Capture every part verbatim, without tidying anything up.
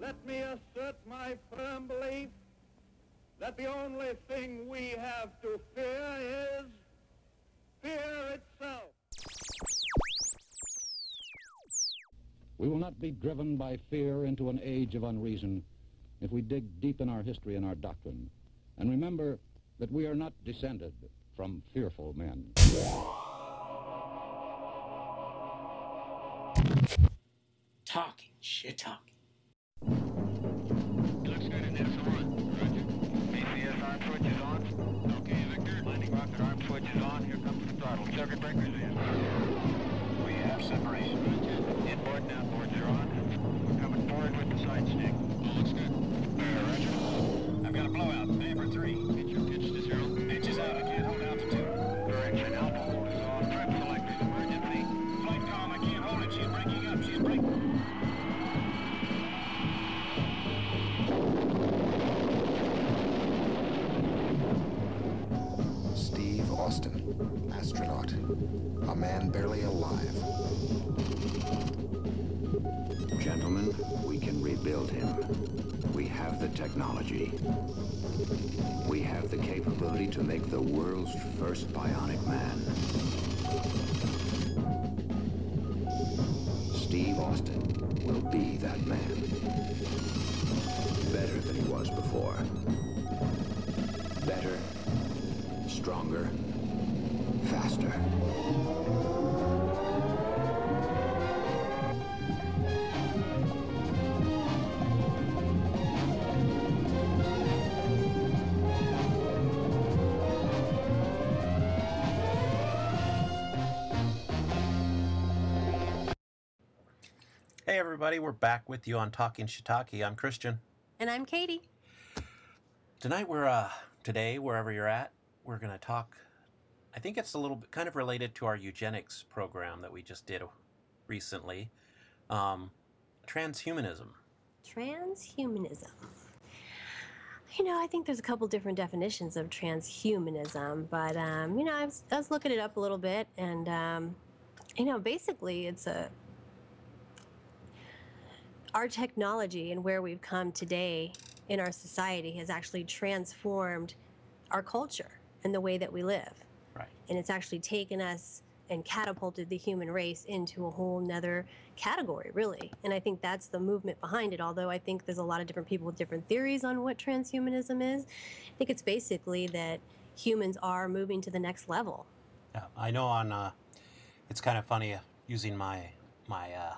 Let me assert my firm belief that the only thing we have to fear is fear itself. We will not be driven by fear into an age of unreason if we dig deep in our history and our doctrine and remember that we are not descended from fearful men. Talking, shit talking. Looks good in S one. Roger. B C S arm switch is on. Okay, Victor. Landing rocket arm switch is on. Here comes the throttle. Circuit breakers in. We have separation. Roger. Inboard and outboards are on. We're coming forward with the side stick. All looks good. Uh, Roger. I've got a blowout. Neighbor three. Pitch your pitch to zero. Pitch is out. I can't hold altitude. Correction. Alpha hold is on. Trim selected. Emergency. Flight calm. I can't hold it. She's breaking up. She's breaking. Steve Austin, astronaut, a man barely alive. Gentlemen, we can rebuild him. We have the technology. We have the capability to make the world's first bionic man. Steve Austin will be that man. Better than he was before. Better, stronger, faster. Hey everybody, we're back with you on Talking Shiitake. I'm Christian. And I'm Katie. Tonight we're, uh, today, wherever you're at, we're going to talk, I think it's a little bit kind of related to our eugenics program that we just did recently. Um, transhumanism. Transhumanism. You know, I think there's a couple different definitions of transhumanism, but, um, you know, I was, I was looking it up a little bit, and, um, you know, basically it's a, our technology and where we've come today in our society has actually transformed our culture and the way that we live. Right. And it's actually taken us and catapulted the human race into a whole nother category, really. And I think that's the movement behind it, although I think there's a lot of different people with different theories on what transhumanism is. I think it's basically that humans are moving to the next level. Yeah, I know on, uh, it's kind of funny uh, using my, my, uh,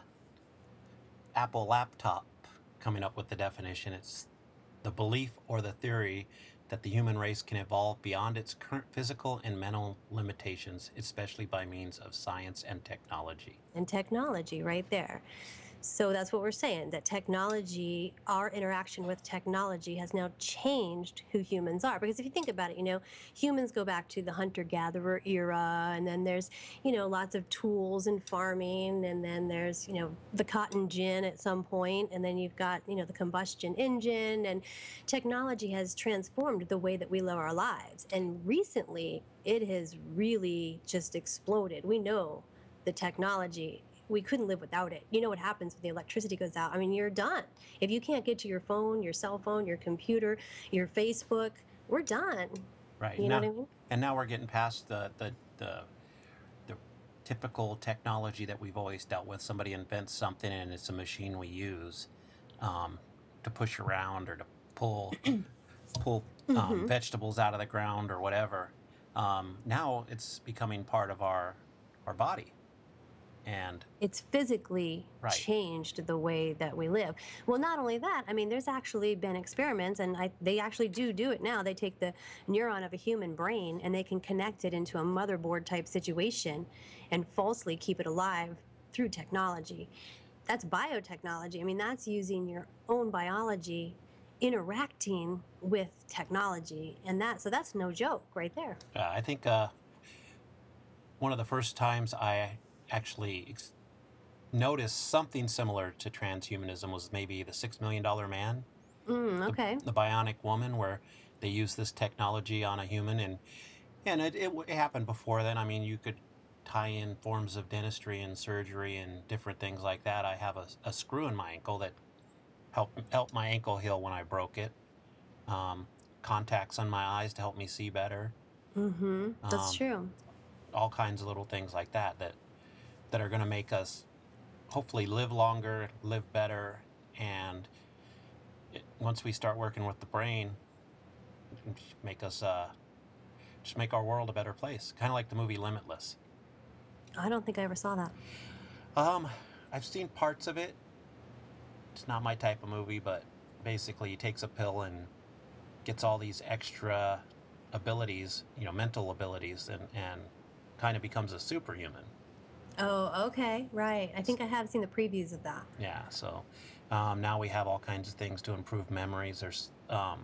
Apple laptop coming up with the definition. It's the belief or the theory that the human race can evolve beyond its current physical and mental limitations, especially by means of science and technology. And technology right there. So that's what we're saying, that technology, our interaction with technology has now changed who humans are. Because if you think about it, you know, humans go back to the hunter-gatherer era, and then there's, you know, lots of tools and farming, and then there's, you know, the cotton gin at some point, and then you've got, you know, the combustion engine, and technology has transformed the way that we live our lives. And recently, it has really just exploded. We know the technology, we couldn't live without it. You know what happens when the electricity goes out. I mean, you're done. If you can't get to your phone, your cell phone, your computer, your Facebook, we're done. Right. You now, know what I mean? And now we're getting past the, the, the, the typical technology that we've always dealt with. Somebody invents something and it's a machine we use um, to push around or to pull, pull um, Mhm. vegetables out of the ground or whatever. Um, now it's becoming part of our, our body. And It's physically Right. changed the way that we live. Well, not only that, I mean, there's actually been experiments, and I, they actually do do it now. They take the neuron of a human brain and they can connect it into a motherboard type situation and falsely keep it alive through technology. That's biotechnology. I mean, that's using your own biology interacting with technology, and that so that's no joke right there. uh, I think uh, one of the first times I actually ex- noticed something similar to transhumanism was maybe the Six Million Dollar Man, Mm, the, okay. the Bionic Woman, where they use this technology on a human, and and it, it, w- it happened before then. I mean, you could tie in forms of dentistry and surgery and different things like that. I have a, a screw in my ankle that help help my ankle heal when I broke it. Um, contacts on my eyes to help me see better. Mm-hmm. That's Um, true. all kinds of little things like that that that are going to make us hopefully live longer, live better, and it, once we start working with the brain, make us uh, just make our world a better place. Kind of like the movie Limitless. I don't think I ever saw that. Um, I've seen parts of it. It's not my type of movie, but basically he takes a pill and gets all these extra abilities, you know, mental abilities, and, and kind of becomes a superhuman. Oh, okay, right. I think I have seen the previews of that. Yeah, so um, now we have all kinds of things to improve memories. There's um,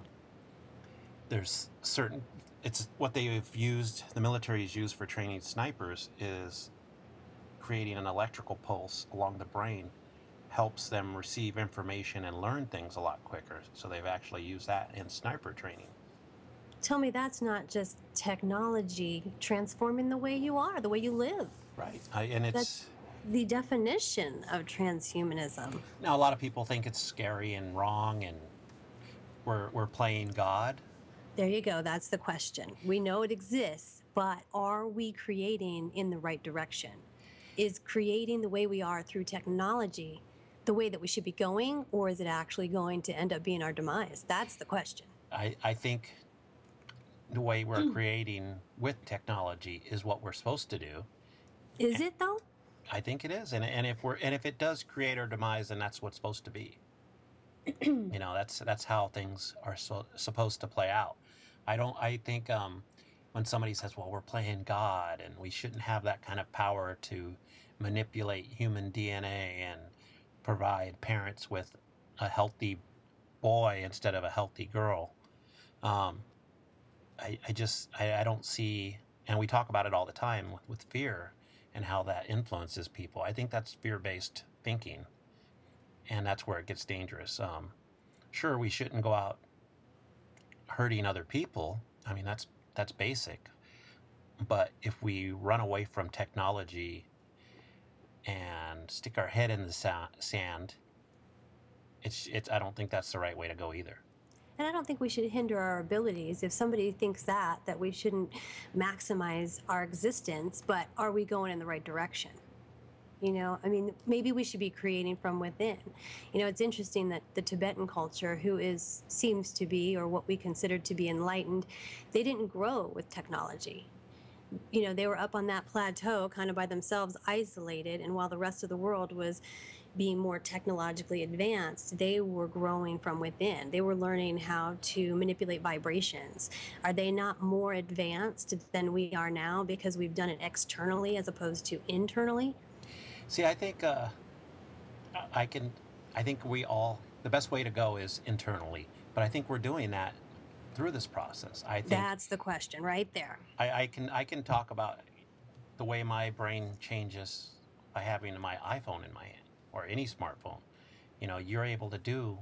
there's certain, it's what they've used, the military has used for training snipers is creating an electrical pulse along the brain helps them receive information and learn things a lot quicker. So they've actually used that in sniper training. Tell me that's not just technology transforming the way you are, the way you live. Right. I, and it's That's the definition of transhumanism. now a lot of people think it's scary and wrong, and we're we're playing God. There you go. That's the question. We know it exists, but are we creating in the right direction? Is creating the way we are through technology the way that we should be going, or is it actually going to end up being our demise? That's the question. I, I think the way we're creating with technology is what we're supposed to do. Is it though? I think it is, and and if we're and if it does create our demise, then that's what's supposed to be. You know, that's that's how things are so, supposed to play out. I don't. I think um, when somebody says, "Well, we're playing God, and we shouldn't have that kind of power to manipulate human D N A and provide parents with a healthy boy instead of a healthy girl," um, I, I just I, I don't see, and we talk about it all the time with, with fear and how that influences people. I think that's fear-based thinking, and that's where it gets dangerous. Um, sure, we shouldn't go out hurting other people. I mean, that's that's basic. But if we run away from technology and stick our head in the sa- sand, it's it's. I don't think that's the right way to go either. And I don't think we should hinder our abilities. If somebody thinks that, that we shouldn't maximize our existence, but are we going in the right direction? You know, I mean, maybe we should be creating from within. You know, it's interesting that the Tibetan culture, who is seems to be, or what we consider to be enlightened, they didn't grow with technology. You know, they were up on that plateau kind of by themselves, isolated, and while the rest of the world was being more technologically advanced, they were growing from within. They were learning how to manipulate vibrations. Are they not more advanced than we are now because we've done it externally as opposed to internally? See, I think uh, I can. I think we all. The best way to go is internally, but I think we're doing that through this process. I think That's the question right there. I, I can I can talk about the way my brain changes by having my iPhone in my hand or any smartphone. You know, you're able to do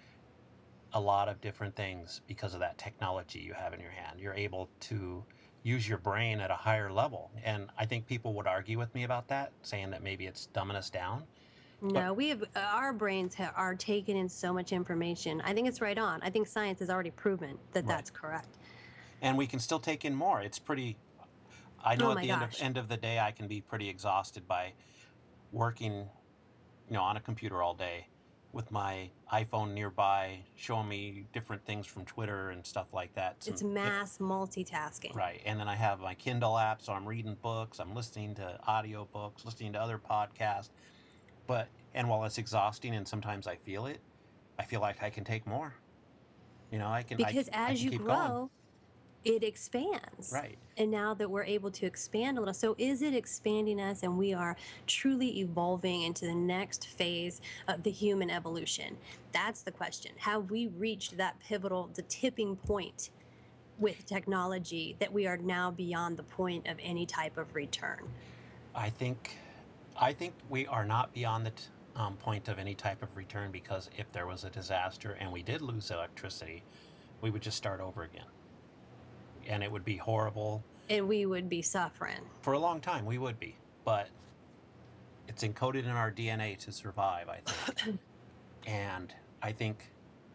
a lot of different things because of that technology you have in your hand. You're able to use your brain at a higher level. And I think people would argue with me about that, saying that maybe it's dumbing us down. No, we have our brains ha- are taking in so much information. I think it's right on. I think science has already proven that Right. that's correct. And we can still take in more. It's pretty, I know Oh at my the end of, gosh. end of the day, I can be pretty exhausted by working, you know, on a computer all day with my iPhone nearby, showing me different things from Twitter and stuff like that. It's Some- mass multitasking. Right. And then I have my Kindle app, so I'm reading books, I'm listening to audio books, listening to other podcasts. But, and while it's exhausting and sometimes I feel it, I feel like I can take more. You know, I can, I, Because I as can you keep grow, going. it expands. Right. And now that we're able to expand a little, so is it expanding us and we are truly evolving into the next phase of the human evolution? That's the question. Have we reached that pivotal, the tipping point with technology that we are now beyond the point of any type of return? I think, I think we are not beyond the t- um, point of any type of return, because if there was a disaster and we did lose electricity, we would just start over again. And it would be horrible. And we would be suffering. For a long time, we would be. But it's encoded in our D N A to survive, I think. And I think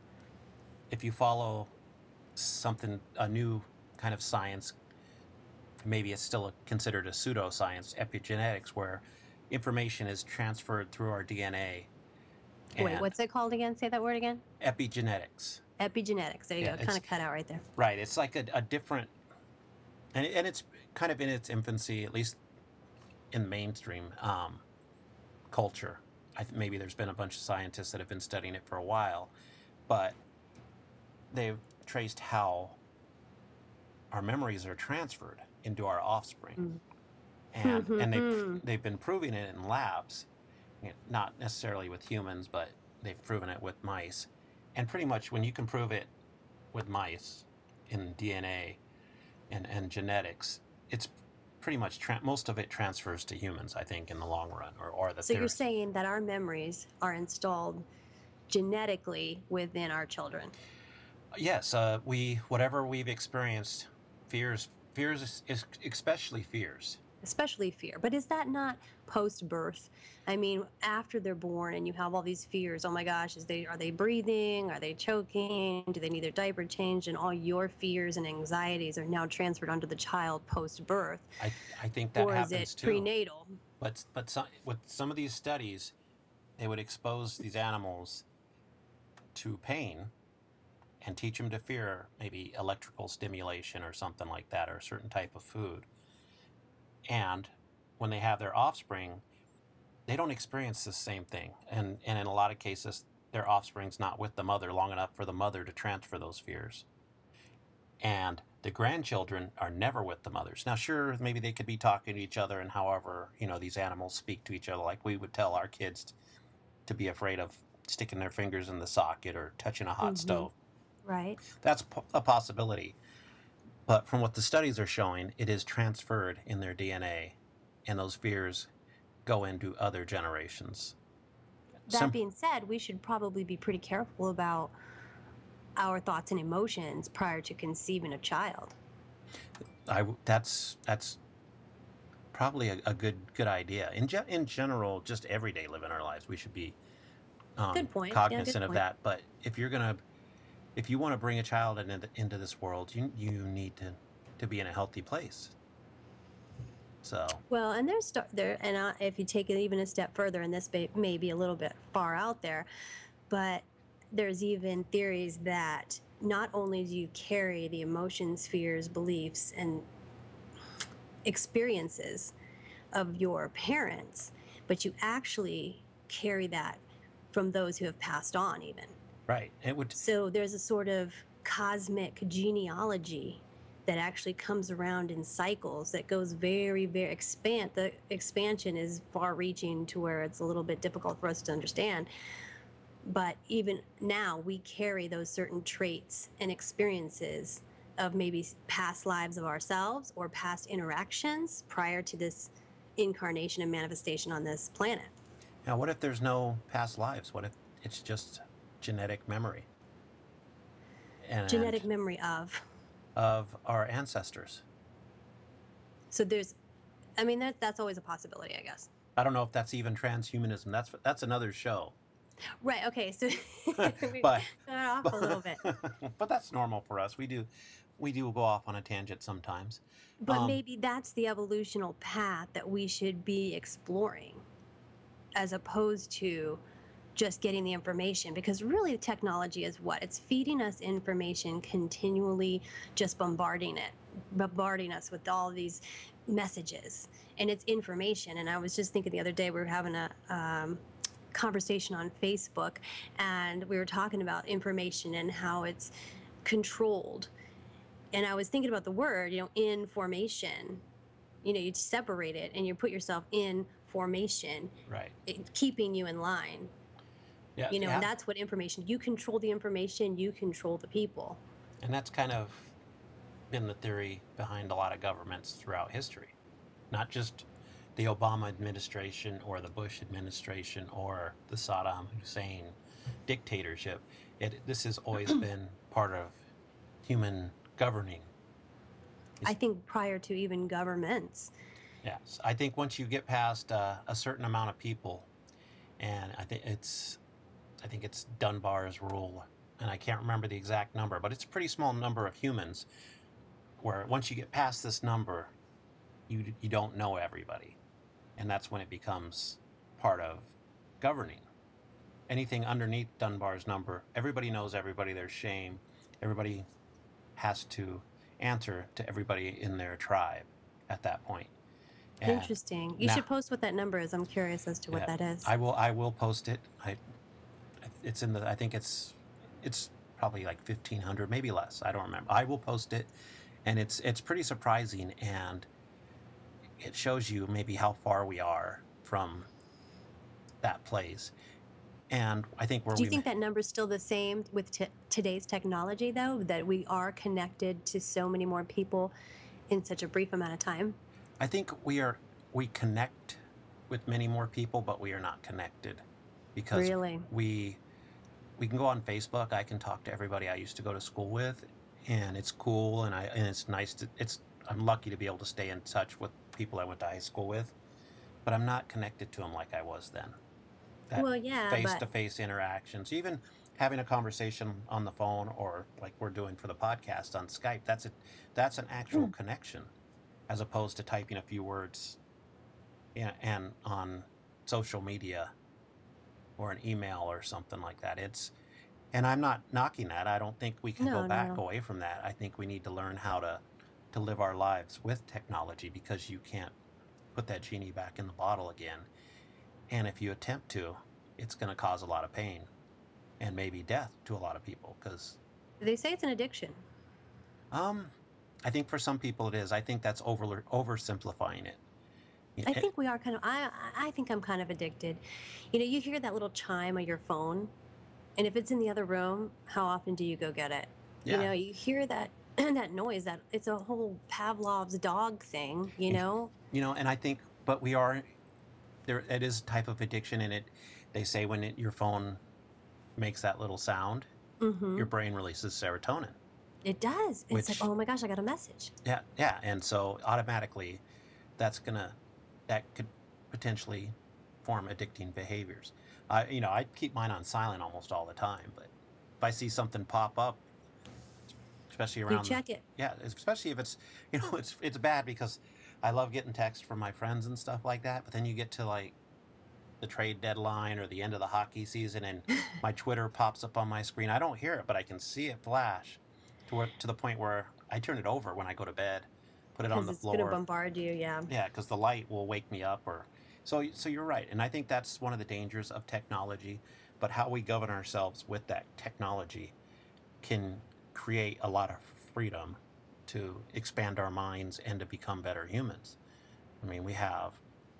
if you follow something, a new kind of science, maybe it's still a, considered a pseudoscience, epigenetics, where information is transferred through our D N A. Wait, And what's it called again? Say that word again. epigenetics. Epigenetics. There you Yeah, go. it's- Kind of cut out right there. Right. It's like a, a different, and, and it's kind of in its infancy, at least in mainstream um, culture. I th- maybe there's been a bunch of scientists that have been studying it for a while, but they've traced how our memories are transferred into our offspring, Mm. and and they Mhm. they've been proving it in labs, you know, not necessarily with humans, but they've proven it with mice, and pretty much when you can prove it with mice in D N A and and genetics, it's pretty much tra- most of it transfers to humans, I think, in the long run, or or the So you're theory. saying that our memories are installed genetically within our children. Yes, uh, we whatever we've experienced, fears, fears, is, is especially fears. Especially fear. But is that not post-birth? I mean, after they're born and you have all these fears, oh my gosh, is they are they breathing? Are they choking? Do they need their diaper changed? And all your fears and anxieties are now transferred onto the child post-birth. I I think that Or is happens it too. prenatal? But but some, with some of these studies, they would expose these animals to pain and teach them to fear maybe electrical stimulation or something like that, or a certain type of food. And when they have their offspring, they don't experience the same thing. And and in a lot of cases, their offspring's not with the mother long enough for the mother to transfer those fears. And the grandchildren are never with the mothers. Now, sure, maybe they could be talking to each other, and however, you know, these animals speak to each other, like we would tell our kids t- to be afraid of sticking their fingers in the socket or touching a hot Mhm. stove. Right. That's po- a possibility. But from what the studies are showing, it is transferred in their D N A, and those fears go into other generations. That Sim- being said, we should probably be pretty careful about our thoughts and emotions prior to conceiving a child. I w- that's that's probably a, a good good idea. In ge- in general, just everyday living our lives, we should be um, Good point. Yeah, cognizant good of point. that. But if you're gonna, if you want to bring a child into the, into this world, you you need to to be in a healthy place. So Well, and there's st- there, and uh, if you take it even a step further, and this may, may be a little bit far out there, but there's even theories that not only do you carry the emotions, fears, beliefs, and experiences of your parents, but you actually carry that from those who have passed on, even. right, it would So there's a sort of cosmic genealogy that actually comes around in cycles that goes very, very expand. The expansion is far reaching to where it's a little bit difficult for us to understand. But even now, we carry those certain traits and experiences of maybe past lives of ourselves or past interactions prior to this incarnation and manifestation on this planet. Now, what if there's no past lives? What if it's just genetic memory and Genetic memory of. of our ancestors? So there's, I mean, that, that's always a possibility, I guess. I don't know if that's even transhumanism. That's that's another show. Right. Okay. So we But got off a little bit, but that's normal for us. We do we do go off on a tangent sometimes. but Um, maybe that's the evolutional path that we should be exploring, as opposed to just getting the information. Because really, technology is what it's feeding us information continually, just bombarding it, bombarding us with all these messages, and it's information. And I was just thinking the other day we were having a um, conversation on Facebook, and we were talking about information and how it's controlled. And I was thinking about the word, you know, in formation. You know, you separate it and you put yourself in formation, right. it, keeping you in line. Yeah. You know, yeah. and that's what information. You control the information. You control the people. And that's kind of been the theory behind a lot of governments throughout history, not just the Obama administration or the Bush administration or the Saddam Hussein dictatorship. It this has always been part of human governing. I think prior to even governments. Yes, I think once you get past uh, a certain amount of people, and I think it's I think it's Dunbar's rule, and I can't remember the exact number, but it's a pretty small number of humans where once you get past this number, you you don't know everybody, and that's when it becomes part of governing. Anything underneath Dunbar's number, everybody knows everybody. There's shame. Everybody has to answer to everybody in their tribe at that point. And Interesting. You now- should post what that number is. I'm curious as to what Yeah, that is. I will. I will post it. I. It's in the. I think it's. It's probably like fifteen hundred, maybe less. I don't remember. I will post it, and it's it's pretty surprising, and it shows you maybe how far we are from that place. And I think where Do you we. think that number's still the same with t- today's technology, though, that we are connected to so many more people in such a brief amount of time? I think we are. We connect with many more people, but we are not connected because Really? we we can go on Facebook. I can talk to everybody I used to go to school with, and it's cool, and I and it's nice to. It's I'm lucky to be able to stay in touch with people I went to high school with, but I'm not connected to them like I was then. That Well, yeah, but face-to-face interactions, even having a conversation on the phone or like we're doing for the podcast on Skype. That's a that's an actual Mm. connection, as opposed to typing a few words, and, and on social media or an email or something like that. It's and I'm not knocking that. I don't think we can no, go back no. away from that. I think we need to learn how to to live our lives with technology because you can't put that genie back in the bottle again. And if you attempt to, it's going to cause a lot of pain and maybe death to a lot of people because They say it's an addiction. um I think for some people it is. I think that's over oversimplifying it. Y- I eh, think we are kind of. I I I think I'm kind of addicted. You know, you hear that little chime of your phone, and if it's in the other room, how often do you go get it? You Yeah. know, you hear that that noise. That it's a whole Pavlov's dog thing. You know. You know, and I think but we are there it is a type of addiction and it they say when it, your phone makes that little sound, Mm-hmm. your brain releases serotonin. It does. It's Which- like, oh my gosh, I got a message. Yeah, yeah, and so automatically that's going to that could potentially form addicting behaviors. I you know, I keep mine on silent almost all the time, but if I see something pop up, especially You around the- check it. yeah, especially if it's you know it's it's bad because I love getting texts from my friends and stuff like that. But then you get to like the trade deadline or the end of the hockey season, and my Twitter pops up on my screen. I don't hear it, but I can see it flash to where, to the point where I turn it over when I go to bed, put it on Because the it's going to floor. bombard you. Yeah. Yeah, because the light will wake me up. Or so so you're right, and I think that's one of the dangers of technology. But how we govern ourselves with that technology can create a lot of freedom to expand our minds and to become better humans. I mean, we have,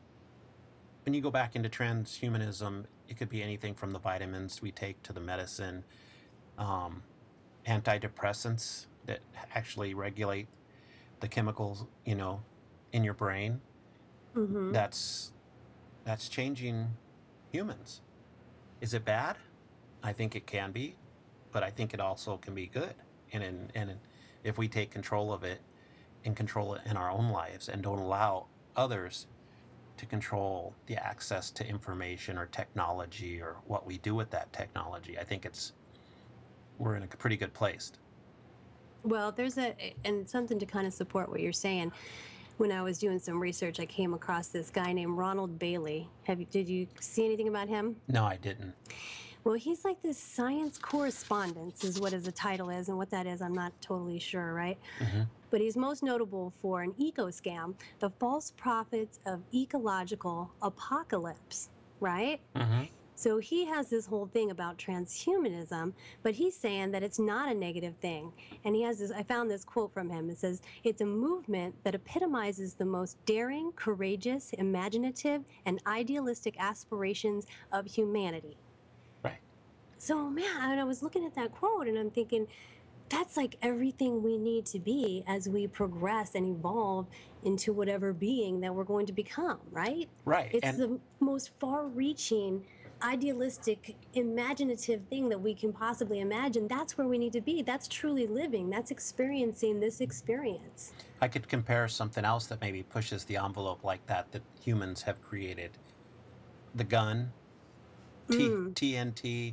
when you go back into transhumanism, it could be anything from the vitamins we take to the medicine, um, antidepressants that actually regulate the chemicals, you know, in your brain. Mm-hmm. That's that's changing humans. Is it bad? I think it can be, but I think it also can be good. And in, and in, if we take control of it and control it in our own lives and don't allow others to control the access to information or technology or what we do with that technology, I think it's we're in a pretty good place. Well, there's a, and something to kind of support what you're saying. When I was doing some research, I came across this guy named Ronald Bailey. Have you, did you see anything about him? No, I didn't. Well, he's like this science correspondence, is what his title is, and what that is, I'm not totally sure, right? Mhm. But he's most notable for an eco scam, the false prophets of ecological apocalypse, right? Mm-hmm. So he has this whole thing about transhumanism, but he's saying that it's not a negative thing. And he has this, I found this quote from him. It says, it's a movement that epitomizes the most daring, courageous, imaginative, and idealistic aspirations of humanity. Right. So, man, and I was looking at that quote and I'm thinking, that's like everything we need to be as we progress and evolve into whatever being that we're going to become, right? Right. It's and the most far-reaching, idealistic, imaginative thing that we can possibly imagine. That's where we need to be. That's truly living. That's experiencing this experience. I could compare something else that maybe pushes the envelope like that that humans have created. The gun, T- Mm. T N T,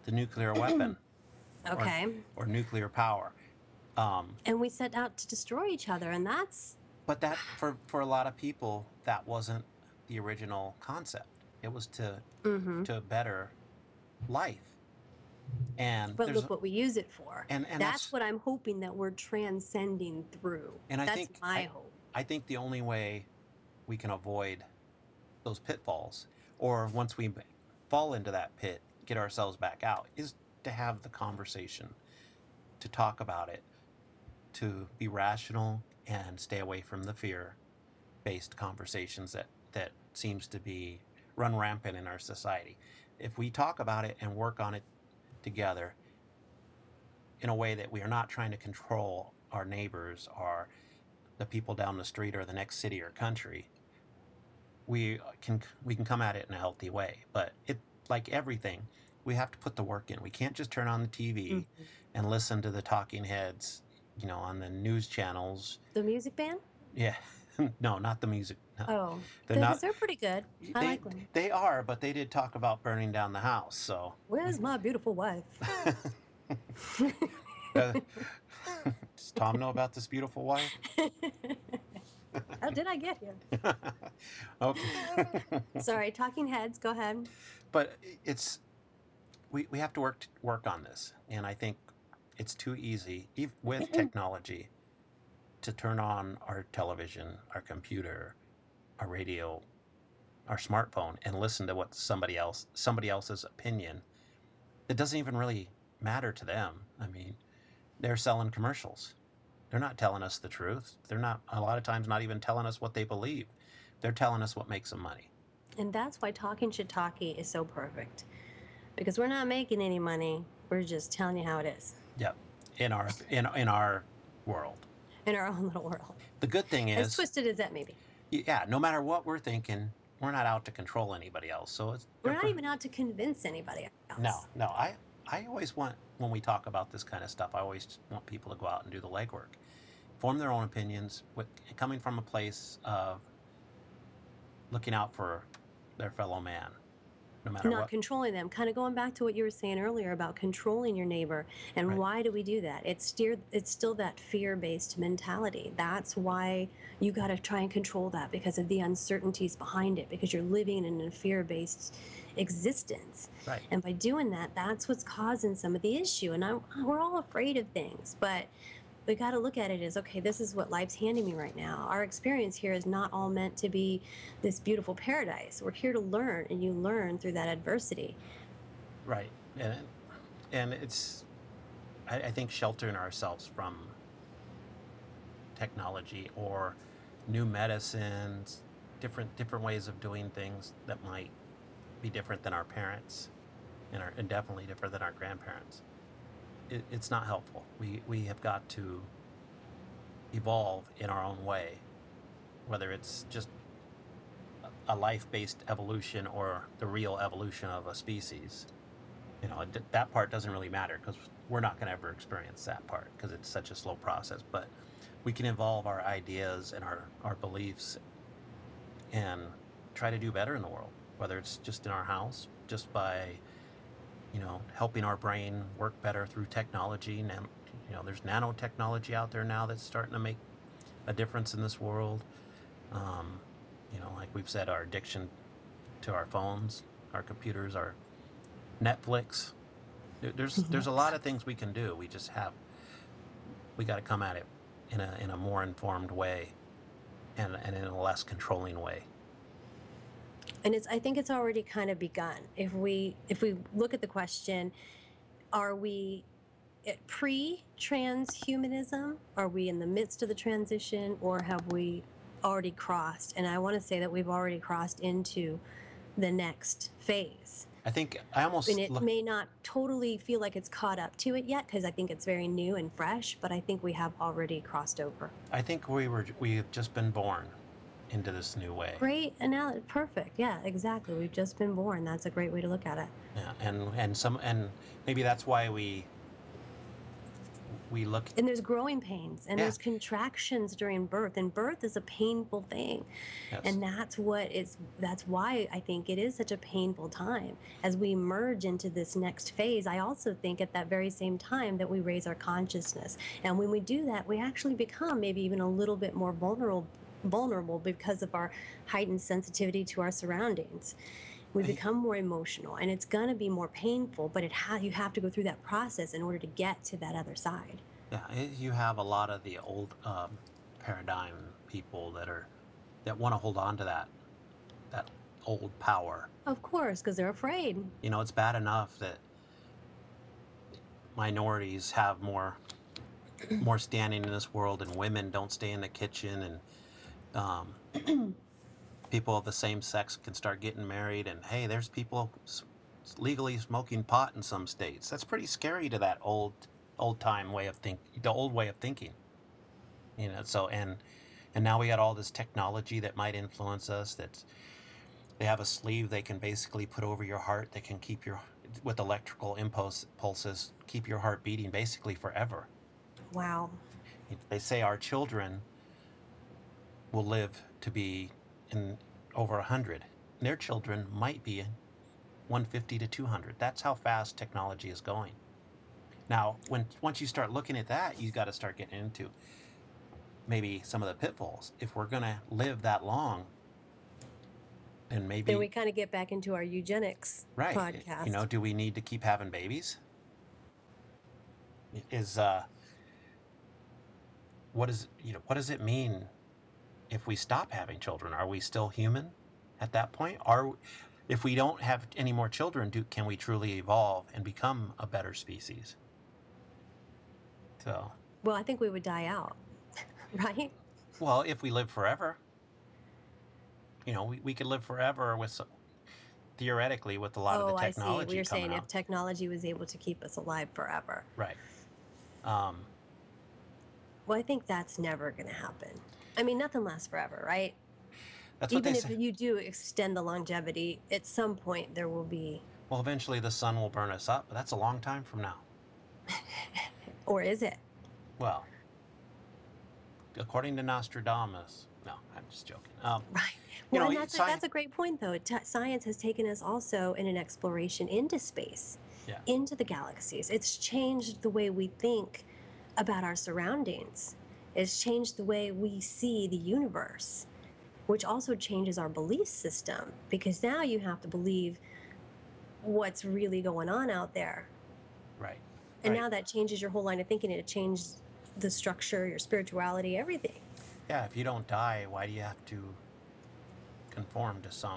the nuclear weapon Okay. or, or nuclear power. Um, And we set out to destroy each other, and that's but that for, for a lot of people, that wasn't the original concept. It was to hmm to better life. And But there's look what we use it for. and, and that's that's what I'm hoping that we're transcending through. and I that's think my I, hope. I think the only way we can avoid those pitfalls, or once we fall into that pit, get ourselves back out, is to have the conversation, to talk about it, to be rational and stay away from the fear-based conversations that, that seems to be run rampant in our society. If we talk about it and work on it together in a way that we are not trying to control our neighbors or the people down the street or the next city or country, we can we can come at it in a healthy way. But it, like everything, we have to put the work in. We can't just turn on the T V Mhm. and listen to the talking heads, you know, on the news channels. The music band? Yeah, no, not the music. No. Oh, They're because not. they're pretty good. I They like them. they are, but they did talk about burning down the house. So Where's my beautiful wife? uh, does Tom know about this beautiful wife? How did I get here? Okay. Sorry, talking heads. Go ahead. But it's we, we have to work work on this, and I think it's too easy ev- with technology to turn on our television, our computer, our radio, our smartphone, and listen to what somebody else somebody else's opinion. It doesn't even really matter to them. I mean, they're selling commercials. They're not telling us the truth. They're not, a lot of times, not even telling us what they believe. They're telling us what makes them money. And that's why Talking Shiitake is so perfect. Because we're not making any money. We're just telling you how it is Yep. In our in in our world. in our own little world. The good thing As is, twisted as that may be. yeah, no matter what we're thinking, we're not out to control anybody else. So it's We're not even out to convince anybody else. no, no. I I always want, when we talk about this kind of stuff, I always want people to go out and do the legwork, form their own opinions, with coming from a place of looking out for their fellow man, no matter Not what. controlling them. Kind of going back to what you were saying earlier about controlling your neighbor. And Right. why do we do that? It's steer, it's still that fear-based mentality. That's why you got to try and control that, because of the uncertainties behind it, because you're living in a fear-based existence. Right. And by doing that, that's what's causing some of the issue. And I'm, we're all afraid of things, but we got to look at it as, okay, this is what life's handing me right now. Our experience here is not all meant to be this beautiful paradise. We're here to learn, and you learn through that adversity. Right. And and it's, I, I think, sheltering ourselves from technology or new medicines, different different ways of doing things that might be different than our parents, and, our, and definitely different than our grandparents. It, it's not helpful. We we have got to evolve in our own way, whether it's just a life-based evolution or the real evolution of a species. You know, it- that part doesn't really matter because we're not going to ever experience that part because it's such a slow process. But we can evolve our ideas and our, our beliefs and try to do better in the world, whether it's just in our house, just by, you know, helping our brain work better through technology. Nan- you know, there's nanotechnology out there now that's starting to make a difference in this world. Um, you know, like we've said, our addiction to our phones, our computers, our Netflix. There- There's there's a lot of things we can do. We just have we got to come at it in a in a more informed way, and and in a less controlling way. And it's, I think it's already kind of begun. If we if we look at the question, are we at pre-transhumanism? Are we in the midst of the transition, or have we already crossed? And I want to say that we've already crossed into the next phase. I think I almost And it look, may not totally feel like it's caught up to it yet, because I think it's very new and fresh, but I think we have already crossed over. I think we were we've just been born into this new way. Great analogy. Perfect. Yeah, exactly. We've just been born. That's a great way to look at it. Yeah, and and some and maybe that's why we we look. And there's growing pains and Yeah. there's contractions during birth, and birth is a painful thing. Yes. And that's what is that's why I think it is such a painful time. As we merge into this next phase, I also think at that very same time that we raise our consciousness. And when we do that, we actually become maybe even a little bit more vulnerable vulnerable because of our heightened sensitivity to our surroundings. We become more emotional, and it's going to be more painful, but it ha- you have to go through that process in order to get to that other side. Yeah, it, you have a lot of the old um, paradigm people that are that want to hold on to that that old power. Of course, because they're afraid. You know, it's bad enough that minorities have more more standing in this world, and women don't stay in the kitchen, and um, people of the same sex can start getting married, and hey, there's people s- legally smoking pot in some states. That's pretty scary to that old old time way of think the old way of thinking. You know, so and and now we got all this technology that might influence us. That's they have a sleeve they can basically put over your heart. They can keep your with electrical impulse pulses keep your heart beating basically forever. Wow. They say our children will live to be in over one hundred. Their children might be one fifty to two hundred. That's how fast technology is going. Now, when once you start looking at that, you've got to start getting into maybe some of the pitfalls. If we're going to live that long, then maybe... Then we kind of get back into our eugenics right. podcast. You know, do we need to keep having babies? Is, uh... What is, you know, what does it mean if we stop having children? Are we still human at that point? Are, if we don't have any more children, do can we truly evolve and become a better species? So, Well, I think we would die out, right? well, if we live forever, you know, we, we could live forever with some, theoretically with a lot oh, of the I see. technology You're coming saying out. if technology was able to keep us alive forever. Right. Um, Well, I think that's never going to happen. I mean, nothing lasts forever, right? that's what Even they if say. you do extend the longevity, at some point there will be, Well, eventually the sun will burn us up, but that's a long time from now. or is it? Well, according to Nostradamus, no, I'm just joking. Um, Right. You Well, know, and that's, sci- a, that's a great point, though. T- science has taken us also in an exploration into space, Yeah. into the galaxies. It's changed the way we think about our surroundings. It's changed the way we see the universe, which also changes our belief system, because now you have to believe what's really going on out there. right. And right. now that changes your whole line of thinking. It changed the structure, your spirituality, everything. Yeah, if you don't die, why do you have to conform to some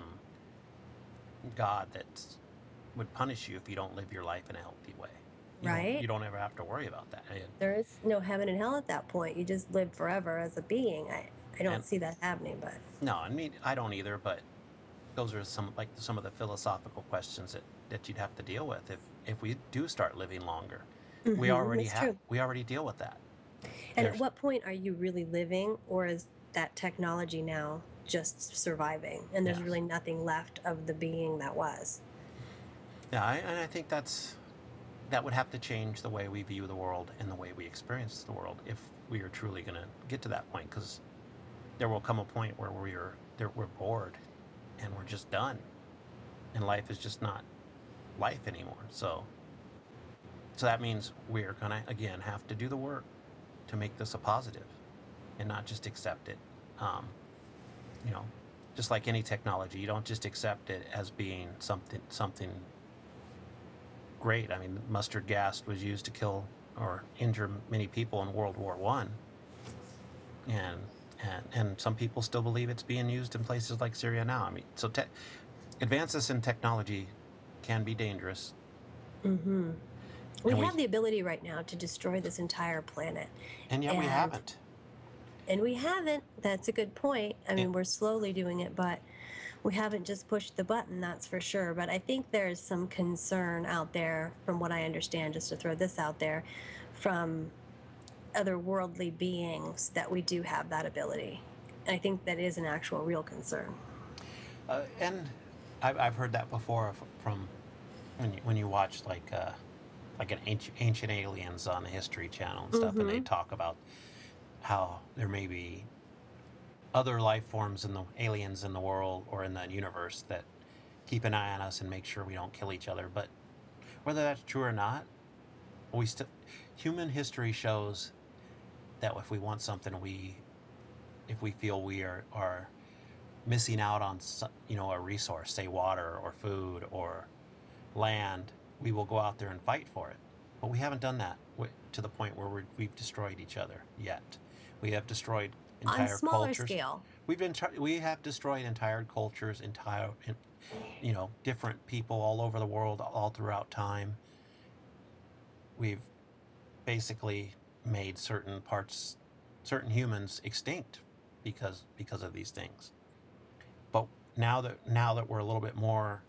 God that would punish you if you don't live your life in a healthy way? You Right. Don't, you don't ever have to worry about that. And, There is no heaven and hell at that point. You just live forever as a being. I, I don't And- see that happening, but no, I mean, I don't either, but those are some like some of the philosophical questions that, that you'd have to deal with if, if we do start living longer. We Mhm, already that's have true. we already deal with that. And There's- at what point are you really living, or is that technology now just surviving and there's Yes. really nothing left of the being that was? Yeah, I, and I think that's that would have to change the way we view the world and the way we experience the world if we are truly going to get to that point. Because there will come a point where we're there, we're bored and we're just done, and life is just not life anymore. So, so that means we're gonna again have to do the work to make this a positive, and not just accept it. Um, you know, just like any technology, you don't just accept it as being something something great. I mean, mustard gas was used to kill or injure many people in World War One, and and and some people still believe it's being used in places like Syria now. I mean, so te- advances in technology can be dangerous. Mm-hmm. We And we- have the ability right now to destroy this entire planet. And yet we And- haven't. And we haven't. That's a good point. I mean, Yeah. we're slowly doing it, but we haven't just pushed the button, that's for sure. But I think there's some concern out there, from what I understand, just to throw this out there, from otherworldly beings that we do have that ability. And I think that is an actual real concern. Uh, and I've, I've heard that before f- from when you, when you watch like uh, like an ancient, ancient aliens on the History Channel and stuff, and they Mm-hmm. talk about how there may be other life forms in the aliens in the world or in the universe that keep an eye on us and make sure we don't kill each other. But whether that's true or not, we still human history shows that if we want something, we if we feel we are are missing out on so- you know a resource, say water or food or land, we will go out there and fight for it. But we haven't done that wi- to the point where we're, we've destroyed each other yet. We have destroyed On entire smaller cultures. scale. We've been try- we have destroyed entire cultures, entire en- you know different people all over the world, all throughout time. We've basically made certain parts, certain humans extinct because because of these things. But now that now that we're a little bit more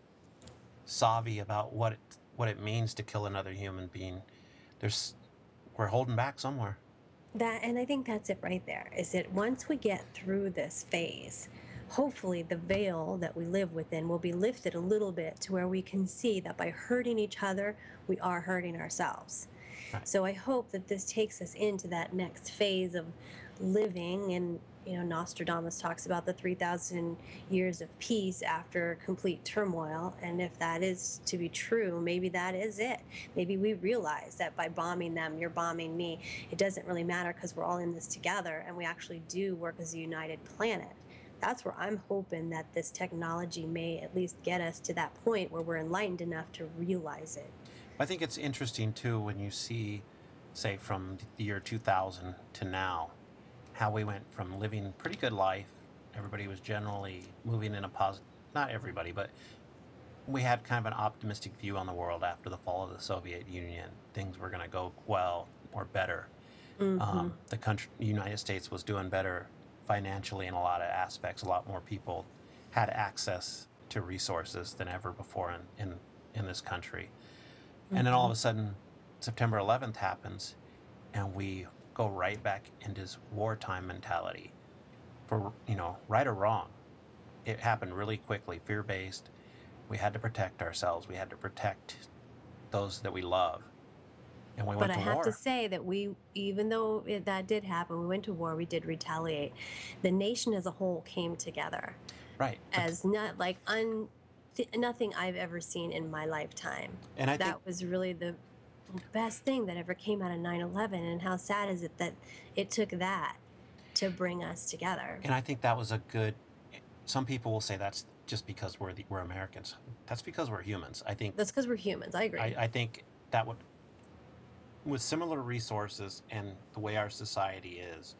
savvy about what it what it means to kill another human being, there's we're holding back somewhere. That, and I think that's it right there, is that once we get through this phase, hopefully the veil that we live within will be lifted a little bit to where we can see that by hurting each other, we are hurting ourselves. Right. So I hope that this takes us into that next phase of living. And, you know, Nostradamus talks about the three thousand years of peace after complete turmoil. And if that is to be true, maybe that is it. Maybe we realize that by bombing them, you're bombing me. It doesn't really matter because we're all in this together and we actually do work as a united planet. That's where I'm hoping that this technology may at least get us to that point where we're enlightened enough to realize it. I think it's interesting too when you see, say, from the year two thousand to now, how we went from living pretty good life. Everybody was generally moving in a positive, not everybody, but we had kind of an optimistic view on the world after the fall of the Soviet Union. Things were going to go well or better. Mm-hmm. Um, the country, the United States, was doing better financially in a lot of aspects. A lot more people had access to resources than ever before in in, in this country. And then all of a sudden, September eleventh happens, and we go right back into this wartime mentality. For, you know, right or wrong, it happened really quickly, fear-based. We had to protect ourselves. We had to protect those that we love. And we went But I to have war. to say that we, even though it, that did happen, we went to war, we did retaliate. The nation as a whole came together Right. But- as not like un, th- nothing I've ever seen in my lifetime. And I that think was really the best thing that ever came out of nine eleven. And how sad is it that it took that to bring us together? and I think that was a good. Some people will say that's just because we're the, we're Americans. That's because we're humans. I think That's because we're humans. I agree. I, I think that would, with similar resources and the way our society is,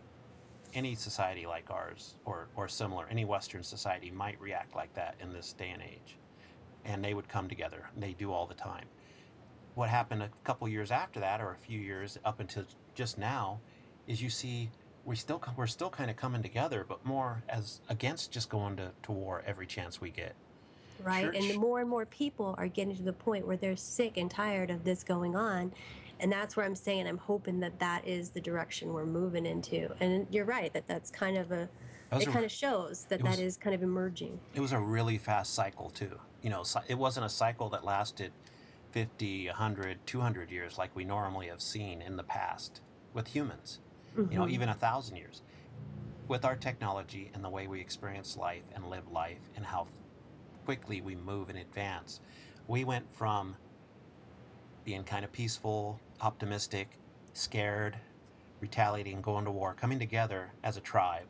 any society like ours or, or similar, any Western society might react like that in this day and age. And they would come together. And they do all the time. What happened a couple years after that, or a few years up until just now, is you see we still we're still kind of coming together, but more as against just going to, to war every chance we get. Right. Sure, And the sh- more and more people are getting to the point where they're sick and tired of this going on. And that's where I'm saying I'm hoping that that is the direction we're moving into. And you're right that that's kind of a, That was it a- kind of shows that it that was- is kind of emerging. It was a really fast cycle too. You know, cy- it wasn't a cycle that lasted fifty, one hundred, two hundred years like we normally have seen in the past with humans. You know, Mhm. even a thousand years. With our technology and the way we experience life and live life and how quickly we move and advance, we went from being kind of peaceful, optimistic, scared, retaliating, going to war, coming together as a tribe,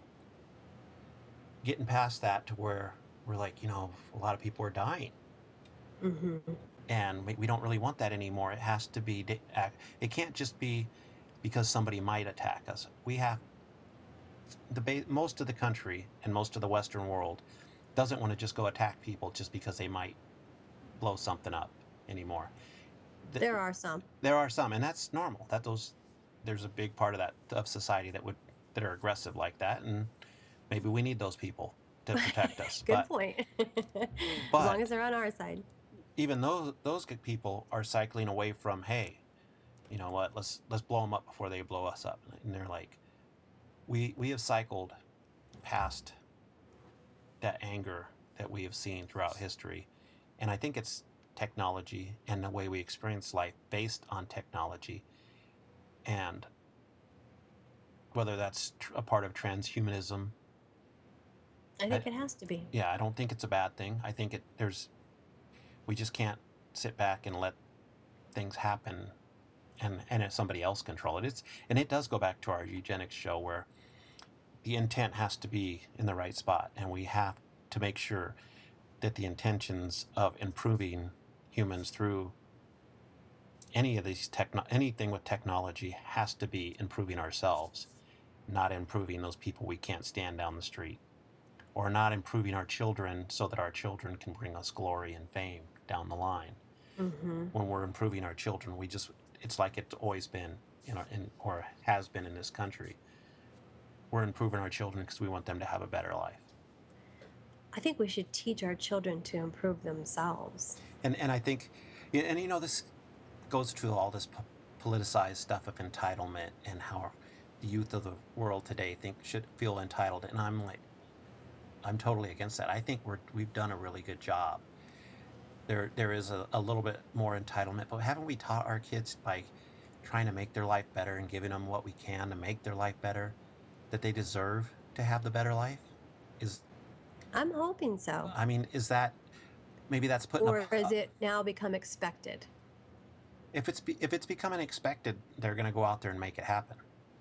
getting past that to where we're like, you know, a lot of people are dying. Mhm. And we, we don't really want that anymore. It has to be, da- ac- it can't just be because somebody might attack us. We have, the ba- most of the country and most of the Western world doesn't want to just go attack people just because they might blow something up anymore. Th- There are some. there are some, and that's normal. That those, there's a big part of that of society that would that are aggressive like that, and maybe we need those people to protect us. Good but point. As but- long as they're on our side. even those those good people are cycling away from, hey, you know what? Let's let's blow them up before they blow us up. And they're like, we we have cycled past that anger that we have seen throughout history, and I think it's technology and the way we experience life based on technology, and whether that's tr- a part of transhumanism. I think I, it has to be. yeah, I don't think it's a bad thing. I think it there's we just can't sit back and let things happen and and if somebody else control it. It's and it does go back to our eugenics show where the intent has to be in the right spot, and we have to make sure that the intentions of improving humans through any of these techno anything with technology has to be improving ourselves, not improving those people we can't stand down the street, or not improving our children so that our children can bring us glory and fame down the line. Mm-hmm. When we're improving our children, we just it's like it's always been in our in or has been in this country. We're improving our children because we want them to have a better life. I think we should teach our children to improve themselves. And and I think, yeah, and you know, this goes to all this po- politicized stuff of entitlement and how the youth of the world today think should feel entitled. And I'm like, I'm totally against that. I think we're we've done a really good job. There there is a, a little bit more entitlement, but haven't we taught our kids by trying to make their life better and giving them what we can to make their life better, that they deserve to have the better life? Is I'm hoping so. I mean, is that maybe that's putting Or a, has it now become expected? if it's be, if it's becoming expected, they're going to go out there and make it happen.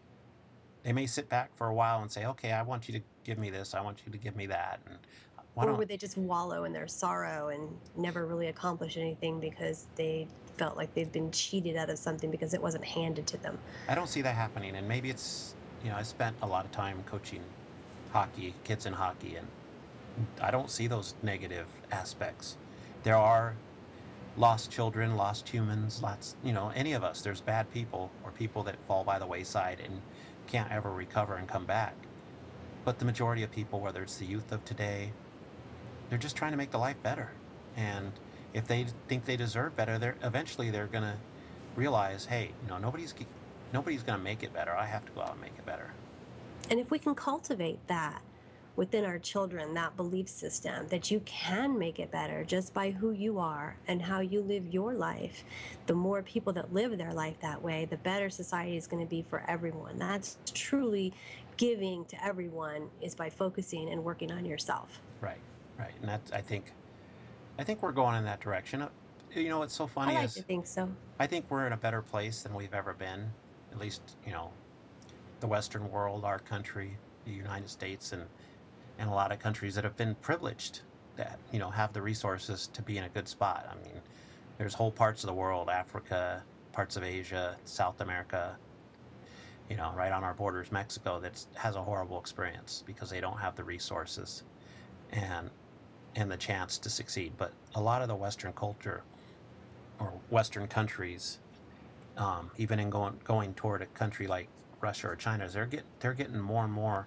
They may sit back for a while and say, "Okay, I want you to give me this. I want you to give me that." And why Or don't would they just wallow in their sorrow and never really accomplish anything because they felt like they've been cheated out of something because it wasn't handed to them? I don't see that happening. And maybe it's you know I spent a lot of time coaching hockey, kids in hockey, and I don't see those negative aspects. There are lost children, lost humans, lots, you know, any of us. There's bad people or people that fall by the wayside and can't ever recover and come back. But the majority of people, whether it's the youth of today, they're just trying to make the life better. And if they think they deserve better, they're eventually they're gonna realize, hey, you know, nobody's nobody's gonna make it better. I have to go out and make it better. And if we can cultivate that within our children, that belief system that you can make it better just by who you are and how you live your life, the more people that live their life that way, the better society is going to be for everyone. That's truly giving to everyone, is by focusing and working on yourself. Right, right. And that's I think I think we're going in that direction. Uh, You know, what's so I funny like is to think so. I think we're in a better place than we've ever been. At least, you know, the Western world, our country, the United States, and and a lot of countries that have been privileged, that you know have the resources to be in a good spot. I mean, there's whole parts of the world, Africa, parts of Asia, South America, you know, right on our borders, Mexico, that has a horrible experience because they don't have the resources and and the chance to succeed. But a lot of the Western culture or Western countries, um, even in going going toward a country like Russia or China, they're get they're getting more and more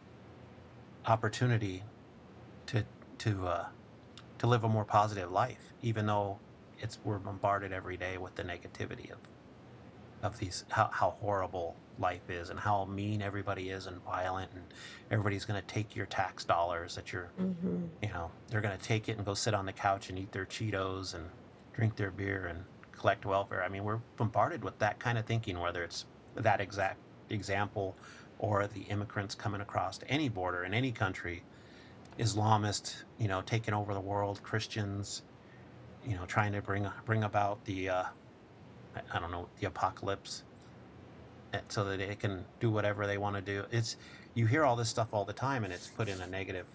opportunity to to uh, to live a more positive life, even though it's we're bombarded every day with the negativity of of these how, how horrible life is and how mean everybody is and violent, and everybody's going to take your tax dollars that you're Mm-hmm. you know they're going to take it and go sit on the couch and eat their Cheetos and drink their beer and collect welfare. I mean, we're bombarded with that kind of thinking, whether it's that exact example or the immigrants coming across any border in any country, Islamists, you know, taking over the world, Christians, you know, trying to bring bring about the, uh, I don't know, the apocalypse, eh, so that they can do whatever they want to do. It's you hear all this stuff all the time, and it's put in a negative,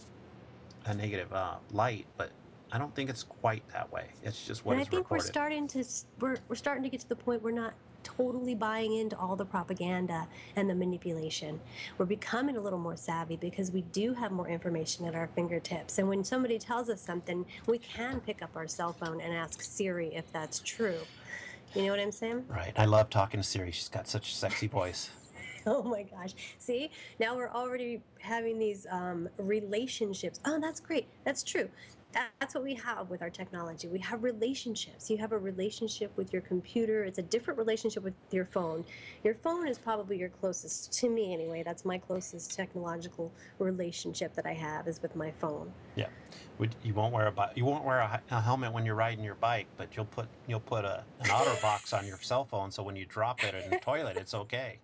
a negative uh, light, but I don't think it's quite that way. It's just what And I is think reported. we're starting to s- we're we're starting to get to the point we're not totally buying into all the propaganda and the manipulation. We're becoming a little more savvy because we do have more information at our fingertips. And when somebody tells us something, we can pick up our cell phone and ask Siri if that's true. You know what I'm saying? Right. I love talking to Siri. She's got such a sexy voice. Oh my gosh. See, now we're already having these um, relationships. Oh, that's great. That's true. That's what we have with our technology. We have relationships. You have a relationship with your computer. It's a different relationship with your phone. Your phone is probably your closest, to me anyway. That's my closest technological relationship that I have is with my phone. Yeah, Would, you won't wear a bi- you won't wear a, hi- a helmet when you're riding your bike, but you'll put you'll put a an OtterBox on your cell phone, so when you drop it in the toilet, it's okay.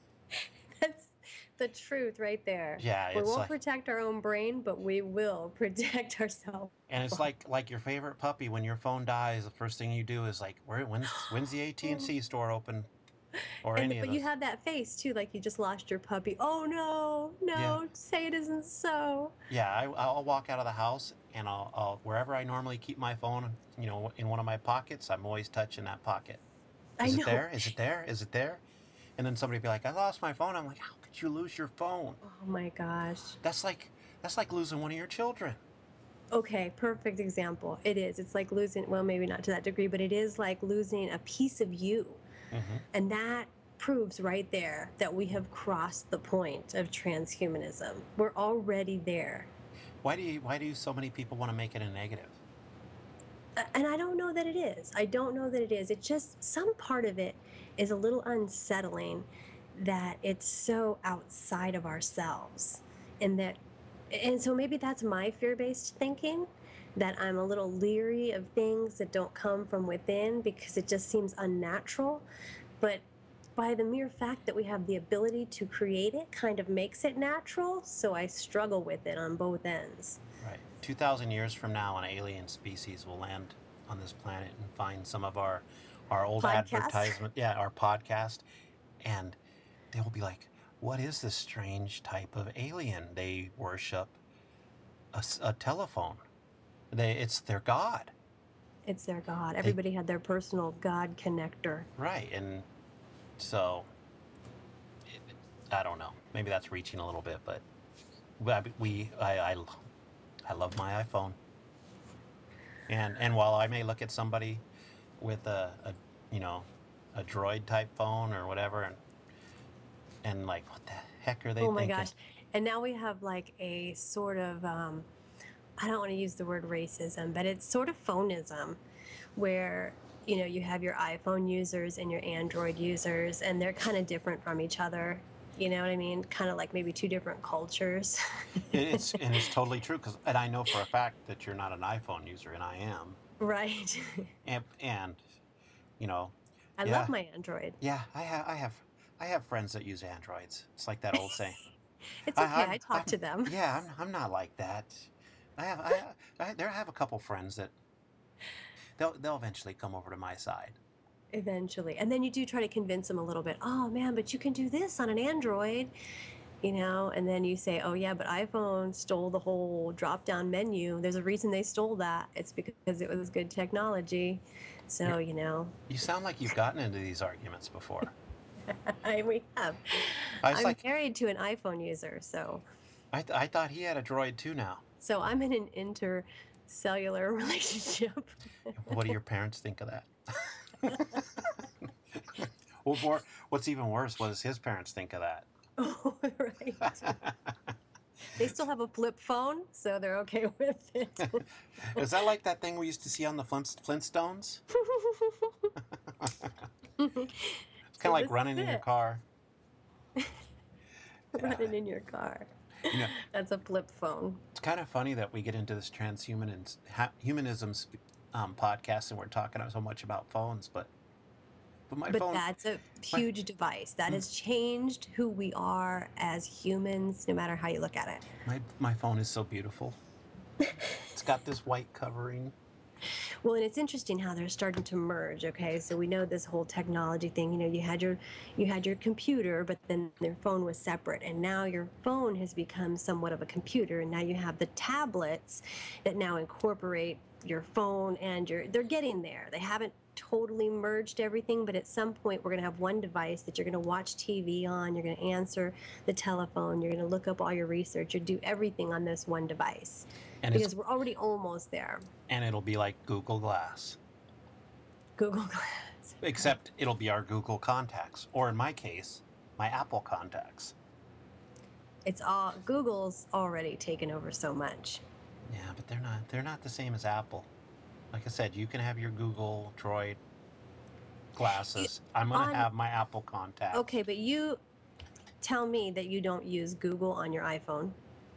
That's the truth right there. Yeah, We it's won't like, protect our own brain, but we will protect ourselves. and it's like like your favorite puppy. When your phone dies, the first thing you do is like, where when's when's the A T and T store open, or And any of but you those. have that face too, like you just lost your puppy. Oh no, Yeah, no, say it isn't so. yeah. I, I'll walk out of the house and I'll, I'll wherever I normally keep my phone, you know, in one of my pockets. I'm always touching that pocket. I Is it know. there? Is it there? Is it there? And then somebody be like, I lost my phone. I'm like, how could you lose your phone? Oh my gosh. That's like that's like losing one of your children. Okay, perfect example. It is. It's like losing, well, maybe not to that degree, but it is like losing a piece of you. Hmm. And that proves right there that we have crossed the point of transhumanism. We're already there. Why do you why do so many people want to make it a negative? A- And I don't know that it is. I don't know that it is. It's just some part of it is a little unsettling that it's so outside of ourselves. And that, and so maybe that's my fear based thinking, that I'm a little leery of things that don't come from within because it just seems unnatural. But by the mere fact that we have the ability to create it kind of makes it natural. So I struggle with it on both ends. Right. Two thousand years from now, an alien species will land on this planet and find some of our our old Podcast. advertisement, yeah, our podcast, and they will be like, "What is this strange type of alien? They worship a, s- a telephone. They it's their god." It's their God. They Everybody had their personal God connector. right, and so it, I don't know. Maybe that's reaching a little bit, but we we I, I I love my iPhone. And and while I may look at somebody with a, a you know a droid type phone or whatever, and and like, what the heck are they Oh my thinking? gosh. And now we have like a sort of, um, I don't want to use the word racism, but it's sort of phonism where, you know, you have your iPhone users and your Android users, and they're kind of different from each other. You know what I mean? Kind of like maybe two different cultures. It- It's and it's totally true, because and I know for a fact that you're not an iPhone user, and I am, Right. and and you know, I yeah, love my Android. yeah, I have I have I have friends that use Androids. It's like that old saying. It's I, okay. I'm I talk I'm to them yeah, I'm I'm not like that. I have I, I there I have a couple friends that they'll they'll eventually come over to my side. eventually. And then you do try to convince them a little bit. Oh man, but you can do this on an Android. You know, and then you say, oh yeah, but iPhone stole the whole drop down menu. There's a reason they stole that. It's because it was good technology. You're, So, you know, you sound like you've gotten into these arguments before. I, we have. I was I'm like, married to an iPhone user, so I, th- I thought he had a droid too now. so I'm in an intercellular relationship. What do your parents think of that? Well, more, what's even worse, what does his parents think of that? Oh, right. They still have a flip phone, so they're okay with it. Is that like that thing we used to see on the Flint- Flintstones? It's kind So of like this is running in your it. car. Yeah. Running in your car. You know, That's a flip phone. it's kind of funny that we get into this transhuman and ha- humanism sp- um, podcast, and we're talking so much about phones, but but my But phone, that's a my huge device that mm, has changed who we are as humans, no matter how you look at it. my my phone is so beautiful. It's got this white covering. Well, and it's interesting how they're starting to merge. Okay, so we know this whole technology thing. You know, you had your you had your computer, but then your phone was separate, and now your phone has become somewhat of a computer, and now you have the tablets that now incorporate your phone and your. They're getting there. They haven't totally merged everything, but at some point we're going to have one device that you're going to watch T V on. You're going to answer the telephone. You're going to look up all your research. You do everything on this one device And it's because we're already almost there. and it'll be like Google Glass, Google Glass. except it'll be our Google contacts, or in my case, my Apple contacts. It's all Google's already taken over so much. Yeah, but they're not. They're not the same as Apple. Like I said, you can have your Google Droid glasses. I'm gonna On have my Apple contacts. okay, but you tell me that you don't use Google on your iPhone.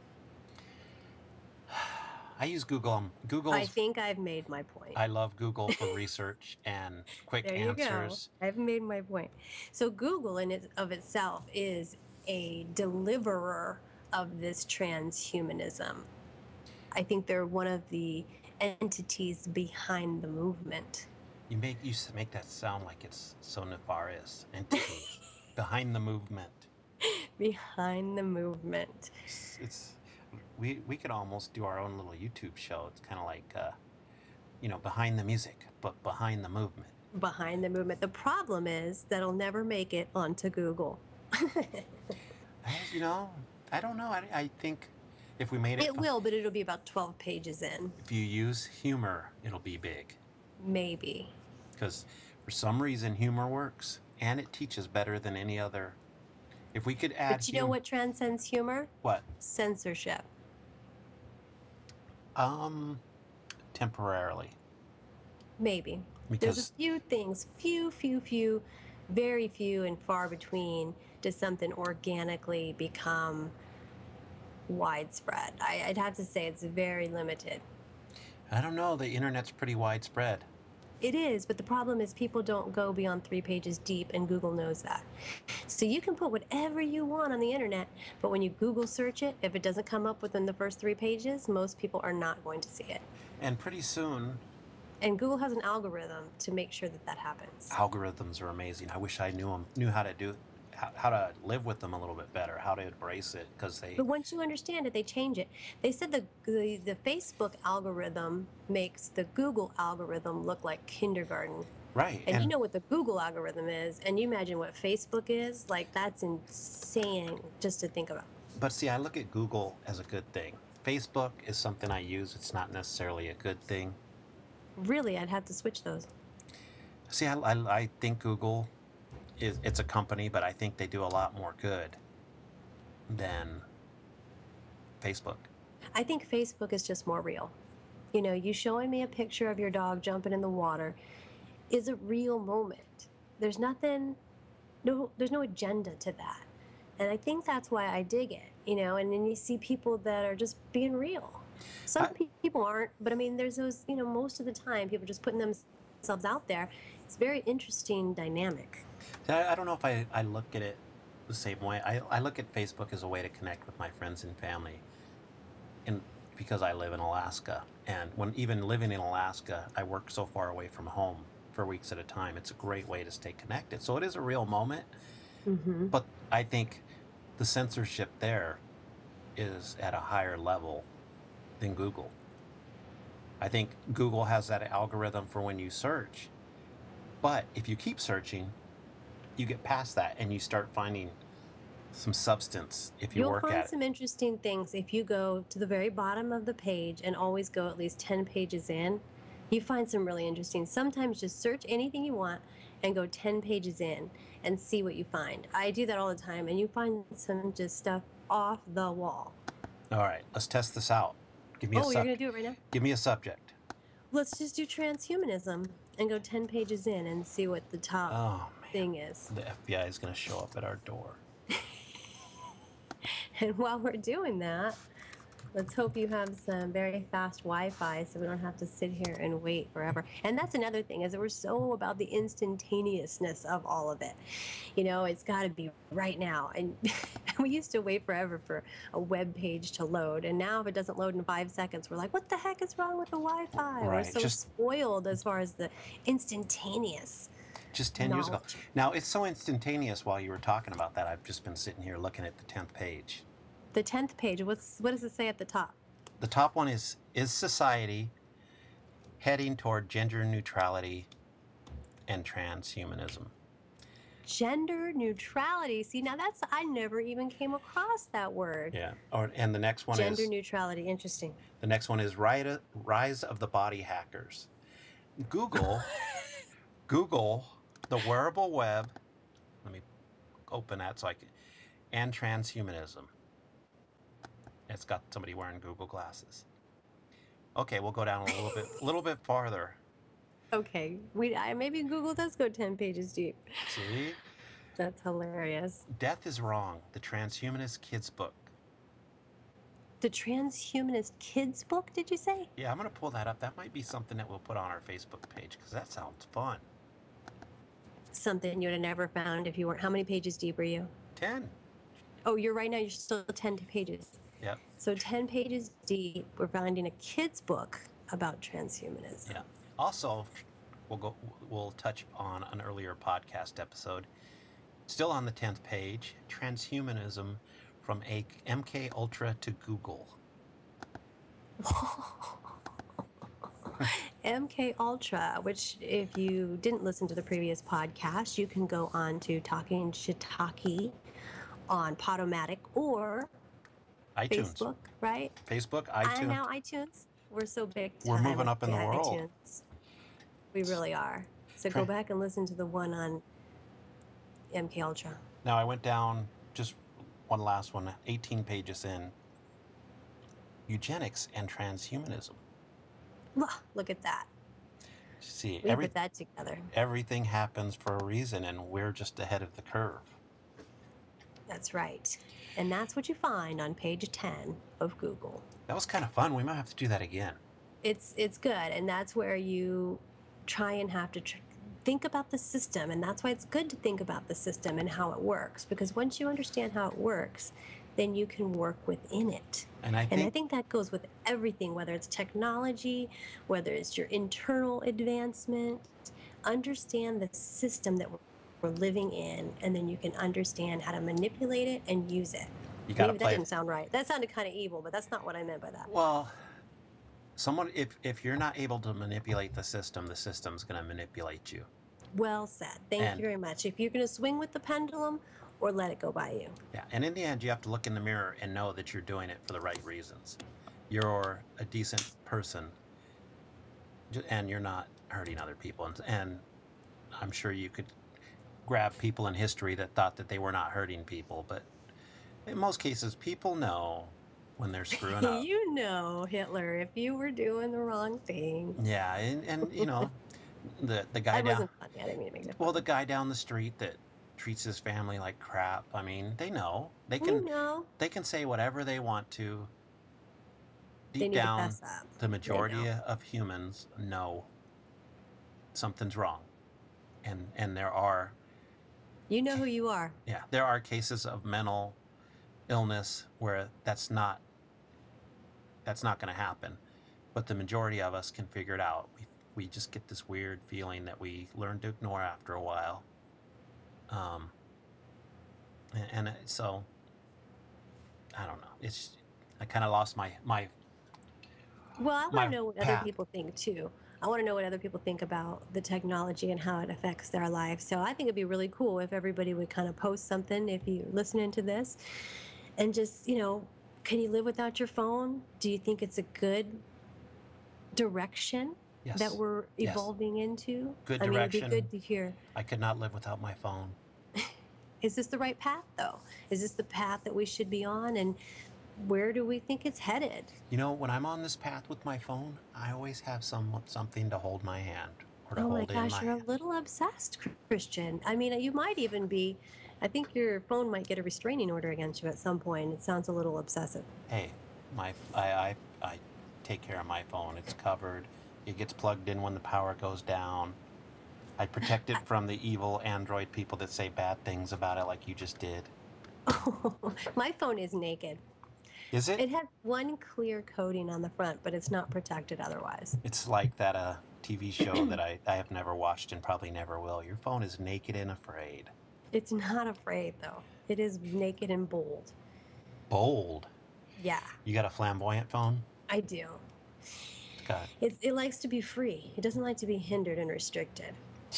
I use Google. Um, Google's. I think I've made my point. I love Google for research and quick There you answers. go. I've made my point. So Google in it of itself is a deliverer of this transhumanism. I think they're one of the entities behind the movement. You make you s- make that sound like it's so nefarious. Entity behind the movement. Behind the movement. It's, it's we we could almost do our own little YouTube show. It's kind of like uh, you know, behind the music, but behind the movement. Behind the movement. The problem is that it'll never make it onto Google. I- You know, I don't know. I, I think if we made it, It will, but it'll be about twelve pages in, if you use humor, it'll be big. maybe. Because for some reason, humor works, and it teaches better than any other. If we could add, But you know hum- what transcends humor? What? Censorship. Um, temporarily, Maybe. There's because a few things, few, few, few, very few and far between does something organically become widespread. I, I'd have to say it's very limited. I don't know. The internet's pretty widespread. It is, but the problem is people don't go beyond three pages deep, and Google knows that. So you can put whatever you want on the internet, but when you Google search it, if it doesn't come up within the first three pages, most people are not going to see it. And pretty soon, And Google has an algorithm to make sure that that happens. algorithms are amazing. I wish I knew them, knew how to do, how, how to live with them a little bit better, how to embrace it, because they. But once you understand it, they change it. They said the, the the Facebook algorithm makes the Google algorithm look like kindergarten. Right. And, you know what the Google algorithm is, and you imagine what Facebook is, like that's insane just to think about. But see, I look at Google as a good thing. Facebook is something I use. It's not necessarily a good thing. Really, I'd have to switch those. See, I, I, I think Google is it's a company, but I think they do a lot more good than Facebook. I think Facebook is just more real. You know, you showing me a picture of your dog jumping in the water is a real moment. There's nothing, no, there's no agenda to that. And I think that's why I dig it, you know, and then you see people that are just being real. Some I- pe- people aren't, but I mean, there's those, you know, most of the time people just putting themselves out there. It's a very interesting dynamic. See, I, I don't know if I, I look at it the same way. I, I look at Facebook as a way to connect with my friends and family. And because I live in Alaska, and when even living in Alaska, I work so far away from home for weeks at a time. It's a great way to stay connected. So it is a real moment, Mm-hmm. but I think the censorship there is at a higher level than Google. I think Google has that algorithm for when you search, but if you keep searching, you get past that and you start finding some substance if you You'll work find at some it. interesting things if you go to the very bottom of the page and always go at least ten pages in. You find some really interesting. Sometimes just search anything you want and go ten pages in and see what you find. I do that all the time, and you find some just stuff off the wall. All right, let's test this out. Give me a Oh, you're sub- going to do it right now? Give me a subject. Let's just do transhumanism and go ten pages in and see what the top Oh man, thing is. the F B I is going to show up at our door. And while we're doing that, let's hope you have some very fast Wi-Fi so we don't have to sit here and wait forever. And that's another thing, is that we're so about the instantaneousness of all of it. You know, it's got to be right now. And we used to wait forever for a web page to load. And now if it doesn't load in five seconds, we're like, what the heck is wrong with the Wi-Fi? We're Right, so just- spoiled as far as the instantaneous. Just ten years ago. knowledge. Now, it's so instantaneous while you were talking about that. I've just been sitting here looking at the tenth page. The tenth page, what's what does it say at the top? The top one is Is society heading toward gender neutrality and transhumanism? Gender neutrality. See, now that's, I never even came across that word. Yeah. Or and the next one Gender is neutrality. Interesting. the next one is Rise Rise of the Body Hackers. Google Google the wearable web. Let me open that so I can and transhumanism. It's got somebody wearing Google glasses. Okay, we'll go down a little bit, a little bit farther. Okay, we I, maybe Google does go ten pages deep. See? That's hilarious. Death is Wrong, the Transhumanist Kids book. The Transhumanist Kids book, did you say? Yeah, I'm going to pull that up. That might be something that we'll put on our Facebook page because that sounds fun. Something you'd have never found if you weren't. How many pages deep are you? ten. Oh, you're right now, you're still ten pages. Yep. So ten pages deep, we're finding a kid's book about transhumanism. Yeah. Also, we'll go. We'll touch on an earlier podcast episode. Still on the tenth page, transhumanism from a M K Ultra to Google. M K Ultra, which if you didn't listen to the previous podcast, you can go on to Talking Shiitake on Podomatic or iTunes. Facebook, right? Facebook, iTunes. And now iTunes. We're so big. We're time moving with up in the world. iTunes. We really are. So Tra- go back and listen to the one on M K Ultra. Now I went down just one last one, eighteen pages in. Eugenics and transhumanism. Look, look at that. See, We every, put that together. everything happens for a reason, and we're just ahead of the curve. That's right. And that's what you find on page ten of Google. That was kind of fun. We might have to do that again. It's it's good, and that's where you try and have to tr- think about the system, and that's why it's good to think about the system and how it works, because once you understand how it works, then you can work within it. And I And think, I think that goes with everything, whether it's technology, whether it's your internal advancement. Understand the system that we're living in, and then you can understand how to manipulate it and use it. you got to Maybe that play. didn't sound right. That sounded kind of evil, but that's not what I meant by that. Well, someone if if you're not able to manipulate the system, the system's going to manipulate you. Well said. Thank And- you very much. If you're going to swing with the pendulum or let it go by you. Yeah, and in the end, you have to look in the mirror and know that you're doing it for the right reasons. You're a decent person, j- and you're not hurting other people. And, and I'm sure you could grab people in history that thought that they were not hurting people, but in most cases, people know when they're screwing up. You know, Hitler, if you were doing the wrong thing. Yeah, and, and you know, the the guy I down. wasn't funny. I didn't mean to make it Well, funny. the guy down the street that treats his family like crap. I mean, they know they You can know, they can say whatever they want to. they Deep need down, to fess up. the majority know. of humans know something's wrong, and and there are You know who you are. yeah there are cases of mental illness where that's not that's not going to happen, but the majority of us can figure it out. We we just get this weird feeling that we learn to ignore after a while. Um, and, and it- so I don't know. It's I kind of lost my my Well, I want My to know what path. other people think too. I want to know what other people think about the technology and how it affects their life. So I think it'd be really cool if everybody would kind of post something if you're listening to this and just, you know, can you live without your phone? Do you think it's a good direction yes. that we're Yes. evolving into? Good I mean, it'd direction. be good to hear. I could not live without my phone. Is this the right path, though? Is this the path that we should be on? And where do we think it's headed? You know, when I'm on this path with my phone, I always have some something to hold my hand or to Oh my hold in gosh, my you're a hand. little obsessed, Christian. I mean, you might even be, I think your phone might get a restraining order against you at some point. It sounds a little obsessive. Hey, my I, I I take care of my phone. It's covered. It gets plugged in when the power goes down. I protect it from the evil Android people that say bad things about it, like you just did. My phone is naked. Is it? It has one clear coating on the front, but it's not protected otherwise. It's like that uh, T V show that I, I have never watched and probably never will. Your phone is naked and afraid. It's not afraid, though. It is naked and bold. Bold. Yeah, You got a flamboyant phone? I do. God. It, it likes to be free. It doesn't like to be hindered and restricted.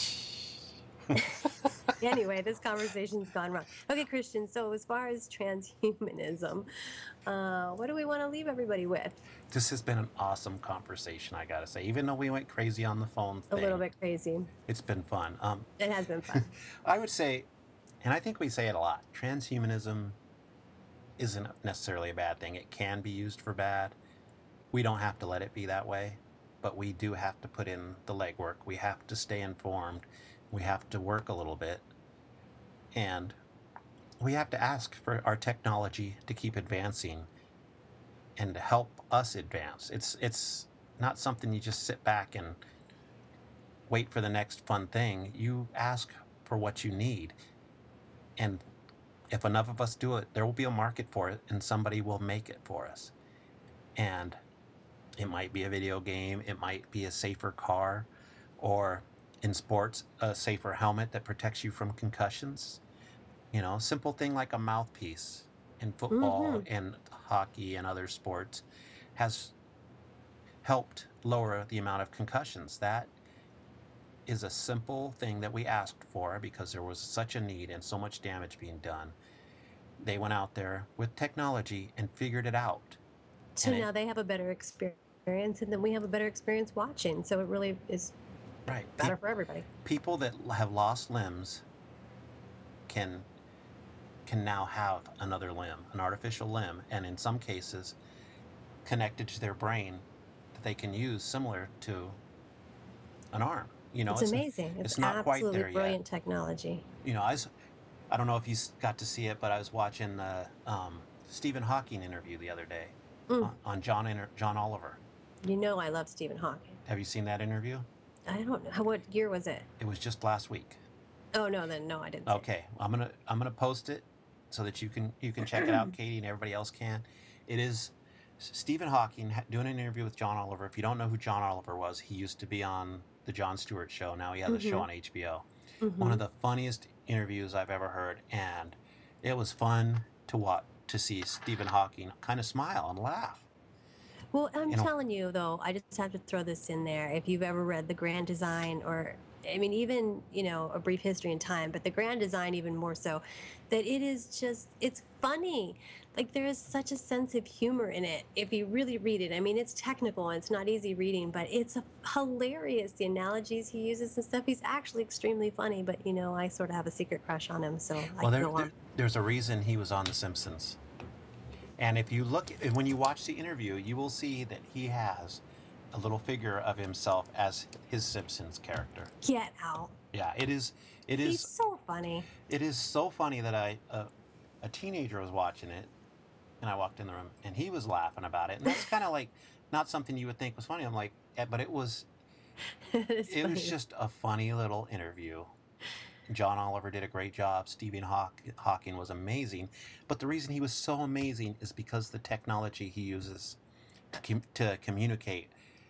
Anyway, this conversation's gone wrong. Okay, Christian, so as far as transhumanism, uh, what do we want to leave everybody with? This has been an awesome conversation, I gotta say. Even though we went crazy on the phone A thing, little bit crazy. it's been fun. Um, It has been fun. I would say, and I think we say it a lot, transhumanism isn't necessarily a bad thing. It can be used for bad, we don't have to let it be that way, but we do have to put in the legwork. We have to stay informed. We have to work a little bit. And we have to ask for our technology to keep advancing and to help us advance. It's it's not something you just sit back and wait for the next fun thing. You ask for what you need. And if enough of us do it, there will be a market for it and somebody will make it for us. And it might be a video game, it might be a safer car, or in sports, a safer helmet that protects you from concussions. You know, simple thing like a mouthpiece in football Mhm. and hockey and other sports has helped lower the amount of concussions. That is a simple thing that we asked for because there was such a need and so much damage being done. They went out there with technology and figured it out. So And it- now they have a better experience, and then we have a better experience watching. So it really is Right. better Pe- for everybody. people that l- have lost limbs can can now have another limb, an artificial limb, and in some cases connected to their brain that they can use similar to an arm. You know, It's it's amazing. It's, it's not quite absolutely there yet. brilliant technology. You know, I was, I don't know if you s- got to see it, but I was watching the um, Stephen Hawking interview the other day Mm. on, on John Inter- John Oliver. You know I love Stephen Hawking. Have you seen that interview? I don't know. What year was it? It was just last week. Oh, no, then no, I didn't. see it. Okay, I'm gonna I'm gonna post it so that you can you can check it out, Katie, and everybody else can. It is S- Stephen Hawking ha- doing an interview with John Oliver. If you don't know who John Oliver was, he used to be on the Jon Stewart show. Now he has a show Mhm. on H B O. Mhm. One of the funniest interviews I've ever heard, and it was fun to watch to see Stephen Hawking kind of smile and laugh. Well, I'm You know- telling you, though, I just have to throw this in there. If you've ever read The Grand Design, or, I mean, even, you know, A Brief History in Time, but The Grand Design even more so, that it is just, it's funny. Like, there is such a sense of humor in it if you really read it. I mean, it's technical and it's not easy reading, but it's a, hilarious. The analogies he uses and stuff. He's actually extremely funny, but, you know, I sort of have a secret crush on him, so I Well, can there, go there, on. there's a reason he was on The Simpsons. And if you look, and when you watch the interview, you will see that he has a little figure of himself as his Simpsons character. Get out. Yeah, it is. It He's is. so funny. It is so funny that I, uh, a teenager was watching it, and I walked in the room, and he was laughing about it, and that's kind of like not something you would think was funny. I'm like, eh, but it was. It's It was funny. just a funny little interview. John Oliver did a great job. Stephen Hawk, Hawking was amazing. But the reason he was so amazing is because the technology he uses to, com- to communicate.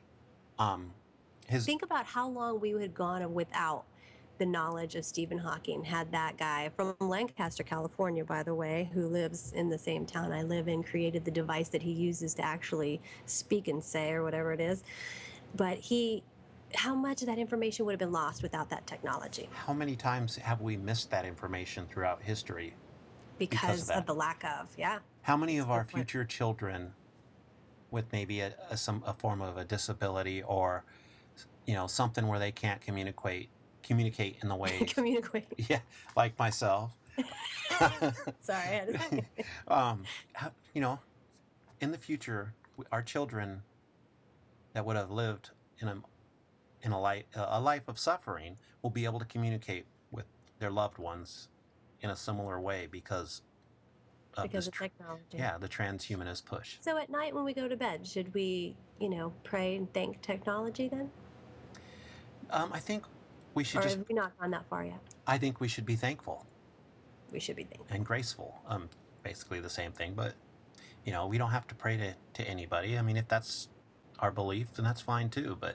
Um, his Think about how long we would have gone without the knowledge of Stephen Hawking had that guy from Lancaster, California, by the way, who lives in the same town I live in, created the device that he uses to actually speak and say, or whatever it is. But he, how much of that information would have been lost without that technology how many times have we missed that information throughout history? because, that. of the lack of, yeah. How many of That's a our good point. future children with maybe a, a some a form of a disability or you know something where they can't communicate communicate in the ways Communicate. yeah like myself Sorry, I had to say. um how- you know in the future w- our children that would have lived in a in a life a life of suffering will be able to communicate with their loved ones in a similar way because of Because this of tr- technology. yeah the transhumanist push. So at night when we go to bed, should we, you know, pray and thank technology then? um I think we should Or just have we not gone that far yet? I think we should be thankful We should be thankful. and graceful. Um, basically the same thing, but you know, we don't have to pray to, to anybody. I mean, if that's our belief, then that's fine too. But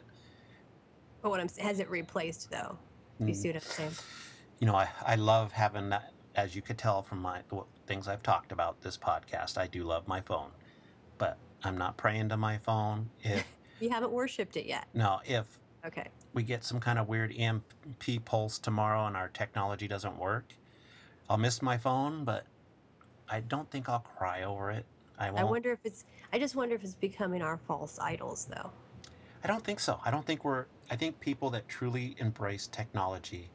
But what I'm s- has it replaced though? You Mm. see what I'm saying? you know, I, I love having that. As you could tell from my the things I've talked about this podcast, I do love my phone, but I'm not praying to my phone. If You haven't worshipped it yet. no, if Okay. we get some kind of weird E M P pulse tomorrow and our technology doesn't work, I'll miss my phone, but I don't think I'll cry over it. I won't. I wonder if it's I just wonder if it's becoming our false idols though. I don't think so. I don't think we're. I think people that truly embrace technology,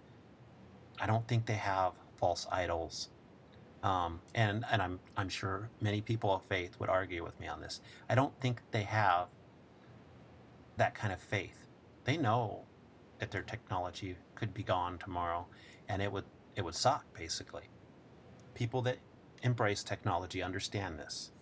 I don't think they have false idols. Um, and and I'm I'm sure many people of faith would argue with me on this. I don't think they have that kind of faith. They know that their technology could be gone tomorrow, and it would it would suck, basically. People that embrace technology understand this.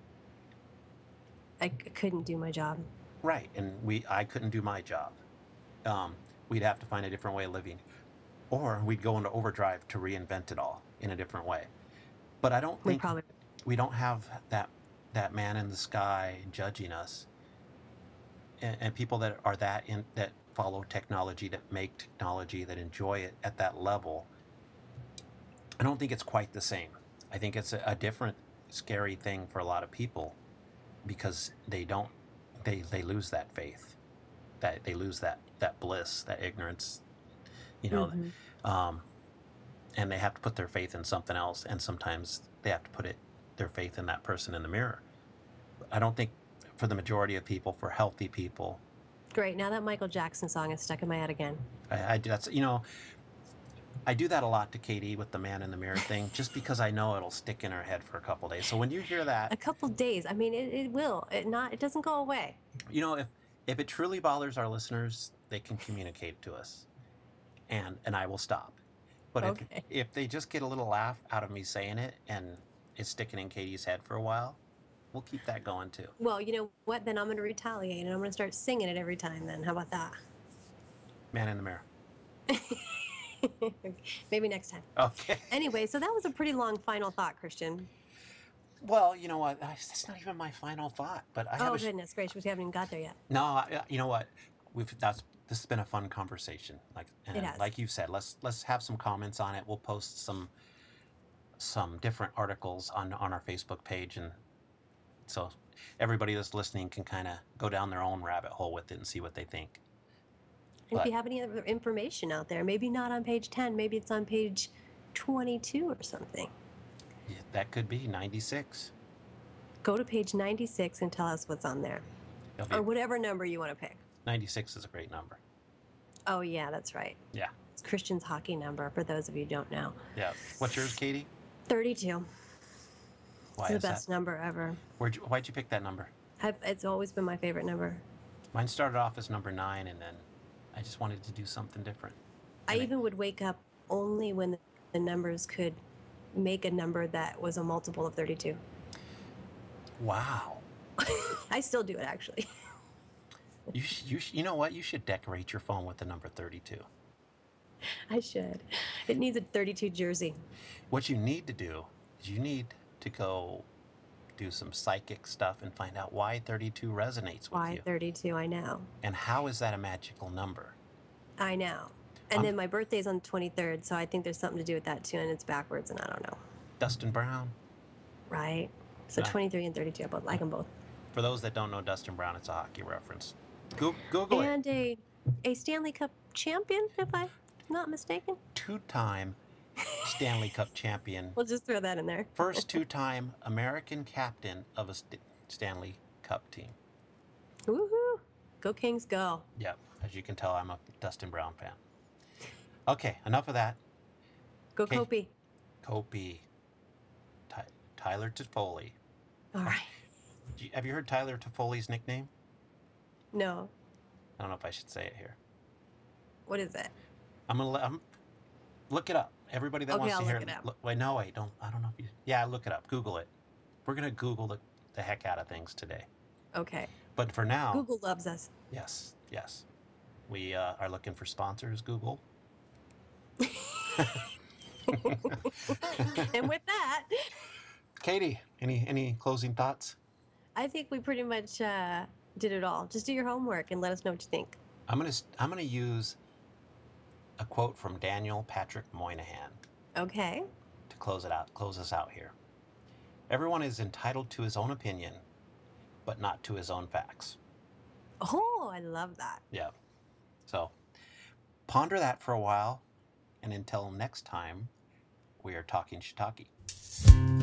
I c- couldn't do my job. Right, and we I couldn't do my job. Um, we'd have to find a different way of living, or we'd go into overdrive to reinvent it all in a different way. But I don't We think probably we don't have that that man in the sky judging us, and, and people that are that in that follow technology, that make technology, that enjoy it at that level. I don't think it's quite the same. I think it's a, a different, scary thing for a lot of people, because they don't, they they lose that faith, that they lose that that bliss, that ignorance, you know, Mhm. um, and they have to put their faith in something else, and sometimes they have to put it their faith in that person in the mirror. I don't think for the majority of people, for healthy people, Great. Now that Michael Jackson song is stuck in my head again. I, I that's you know I do that a lot to Katie with the man in the mirror thing, just because I know it'll stick in her head for a couple days. So when you hear A that, couple days. I mean, it, it will. It not. It doesn't go away. you know, if if it truly bothers our listeners, they can communicate to us, and and I will stop. But if Okay. if they just get a little laugh out of me saying it, and it's sticking in Katie's head for a while, we'll keep that going too. Well, you know what? Then I'm going to retaliate, and I'm going to start singing it every time. Then, how about that? Man in the mirror. Maybe next time. Okay. Anyway, so that was a pretty long final thought, Christian. Well, you know what? That's not even my final thought. But I have Oh a sh- goodness gracious, we haven't even got there yet. no. I, you know what? We've that's this has been a fun conversation. Like and It has. like you said, let's let's have some comments on it. We'll post some some different articles on on our Facebook page, and so everybody that's listening can kind of go down their own rabbit hole with it and see what they think. And if But- you have any other information out there, maybe not on page ten, maybe it's on page twenty-two or something. Yeah, that could be ninety-six. Go to page ninety-six and tell us what's on there, It'll be- or whatever number you want to pick. ninety-six is a great number. Oh yeah, that's right. Yeah. It's Christian's hockey number. For those of you who don't know, Yeah. What's yours, Katie? thirty-two. Why It's the is best that? number ever. Where'd you, why'd you pick that number? I've, it's always been my favorite number. Mine started off as number nine, and then I just wanted to do something different. I And it- even would wake up only when the, the numbers could make a number that was a multiple of thirty-two. Wow. I still do it actually. You sh- you sh- you know what? You should decorate your phone with the number thirty-two. I should. It needs a thirty-two jersey. What you need to do is you need to go do some psychic stuff and find out why thirty-two resonates with Why you. thirty-two? I know. And how is that a magical number? I know. And Um, then my birthday's on the twenty-third, so I think there's something to do with that too, and it's backwards, and I don't know. Dustin Brown. Right? So Yeah. twenty-three and thirty-two, I both like them both. For those that don't know Dustin Brown, it's a hockey reference. Go- Google it. And a a Stanley Cup champion, if I'm not mistaken. Two-time Stanley Cup champion. We'll just throw that in there. First two-time American captain of a St- Stanley Cup team. Woohoo! Go Kings, go! Yep. As you can tell, I'm a Dustin Brown fan. Okay, enough of that. Go Okay. Kopi! Kopi. Ty- Tyler Toffoli. All right. Do you- Have you heard Tyler Toffoli's nickname? No, I don't know if I should say it here. what is it? I'm gonna let, I'm, look it up. Everybody that Okay, wants I'll to hear look it up. Look, wait, no, wait, don't. I don't know if you. Yeah, look it up. Google it. We're gonna Google the, the heck out of things today. Okay. But for now, Google loves us. yes, yes, we uh, are looking for sponsors. Google. And with that, Katie, any any closing thoughts? I think we pretty much uh, did it all. Just do your homework and let us know what you think. I'm gonna s- I'm gonna use a quote from Daniel Patrick Moynihan Okay. to close it out. Close us out here. Everyone is entitled to his own opinion, but not to his own facts. Oh, I love that. Yeah. So ponder that for a while, and until next time, we are talking shiitake.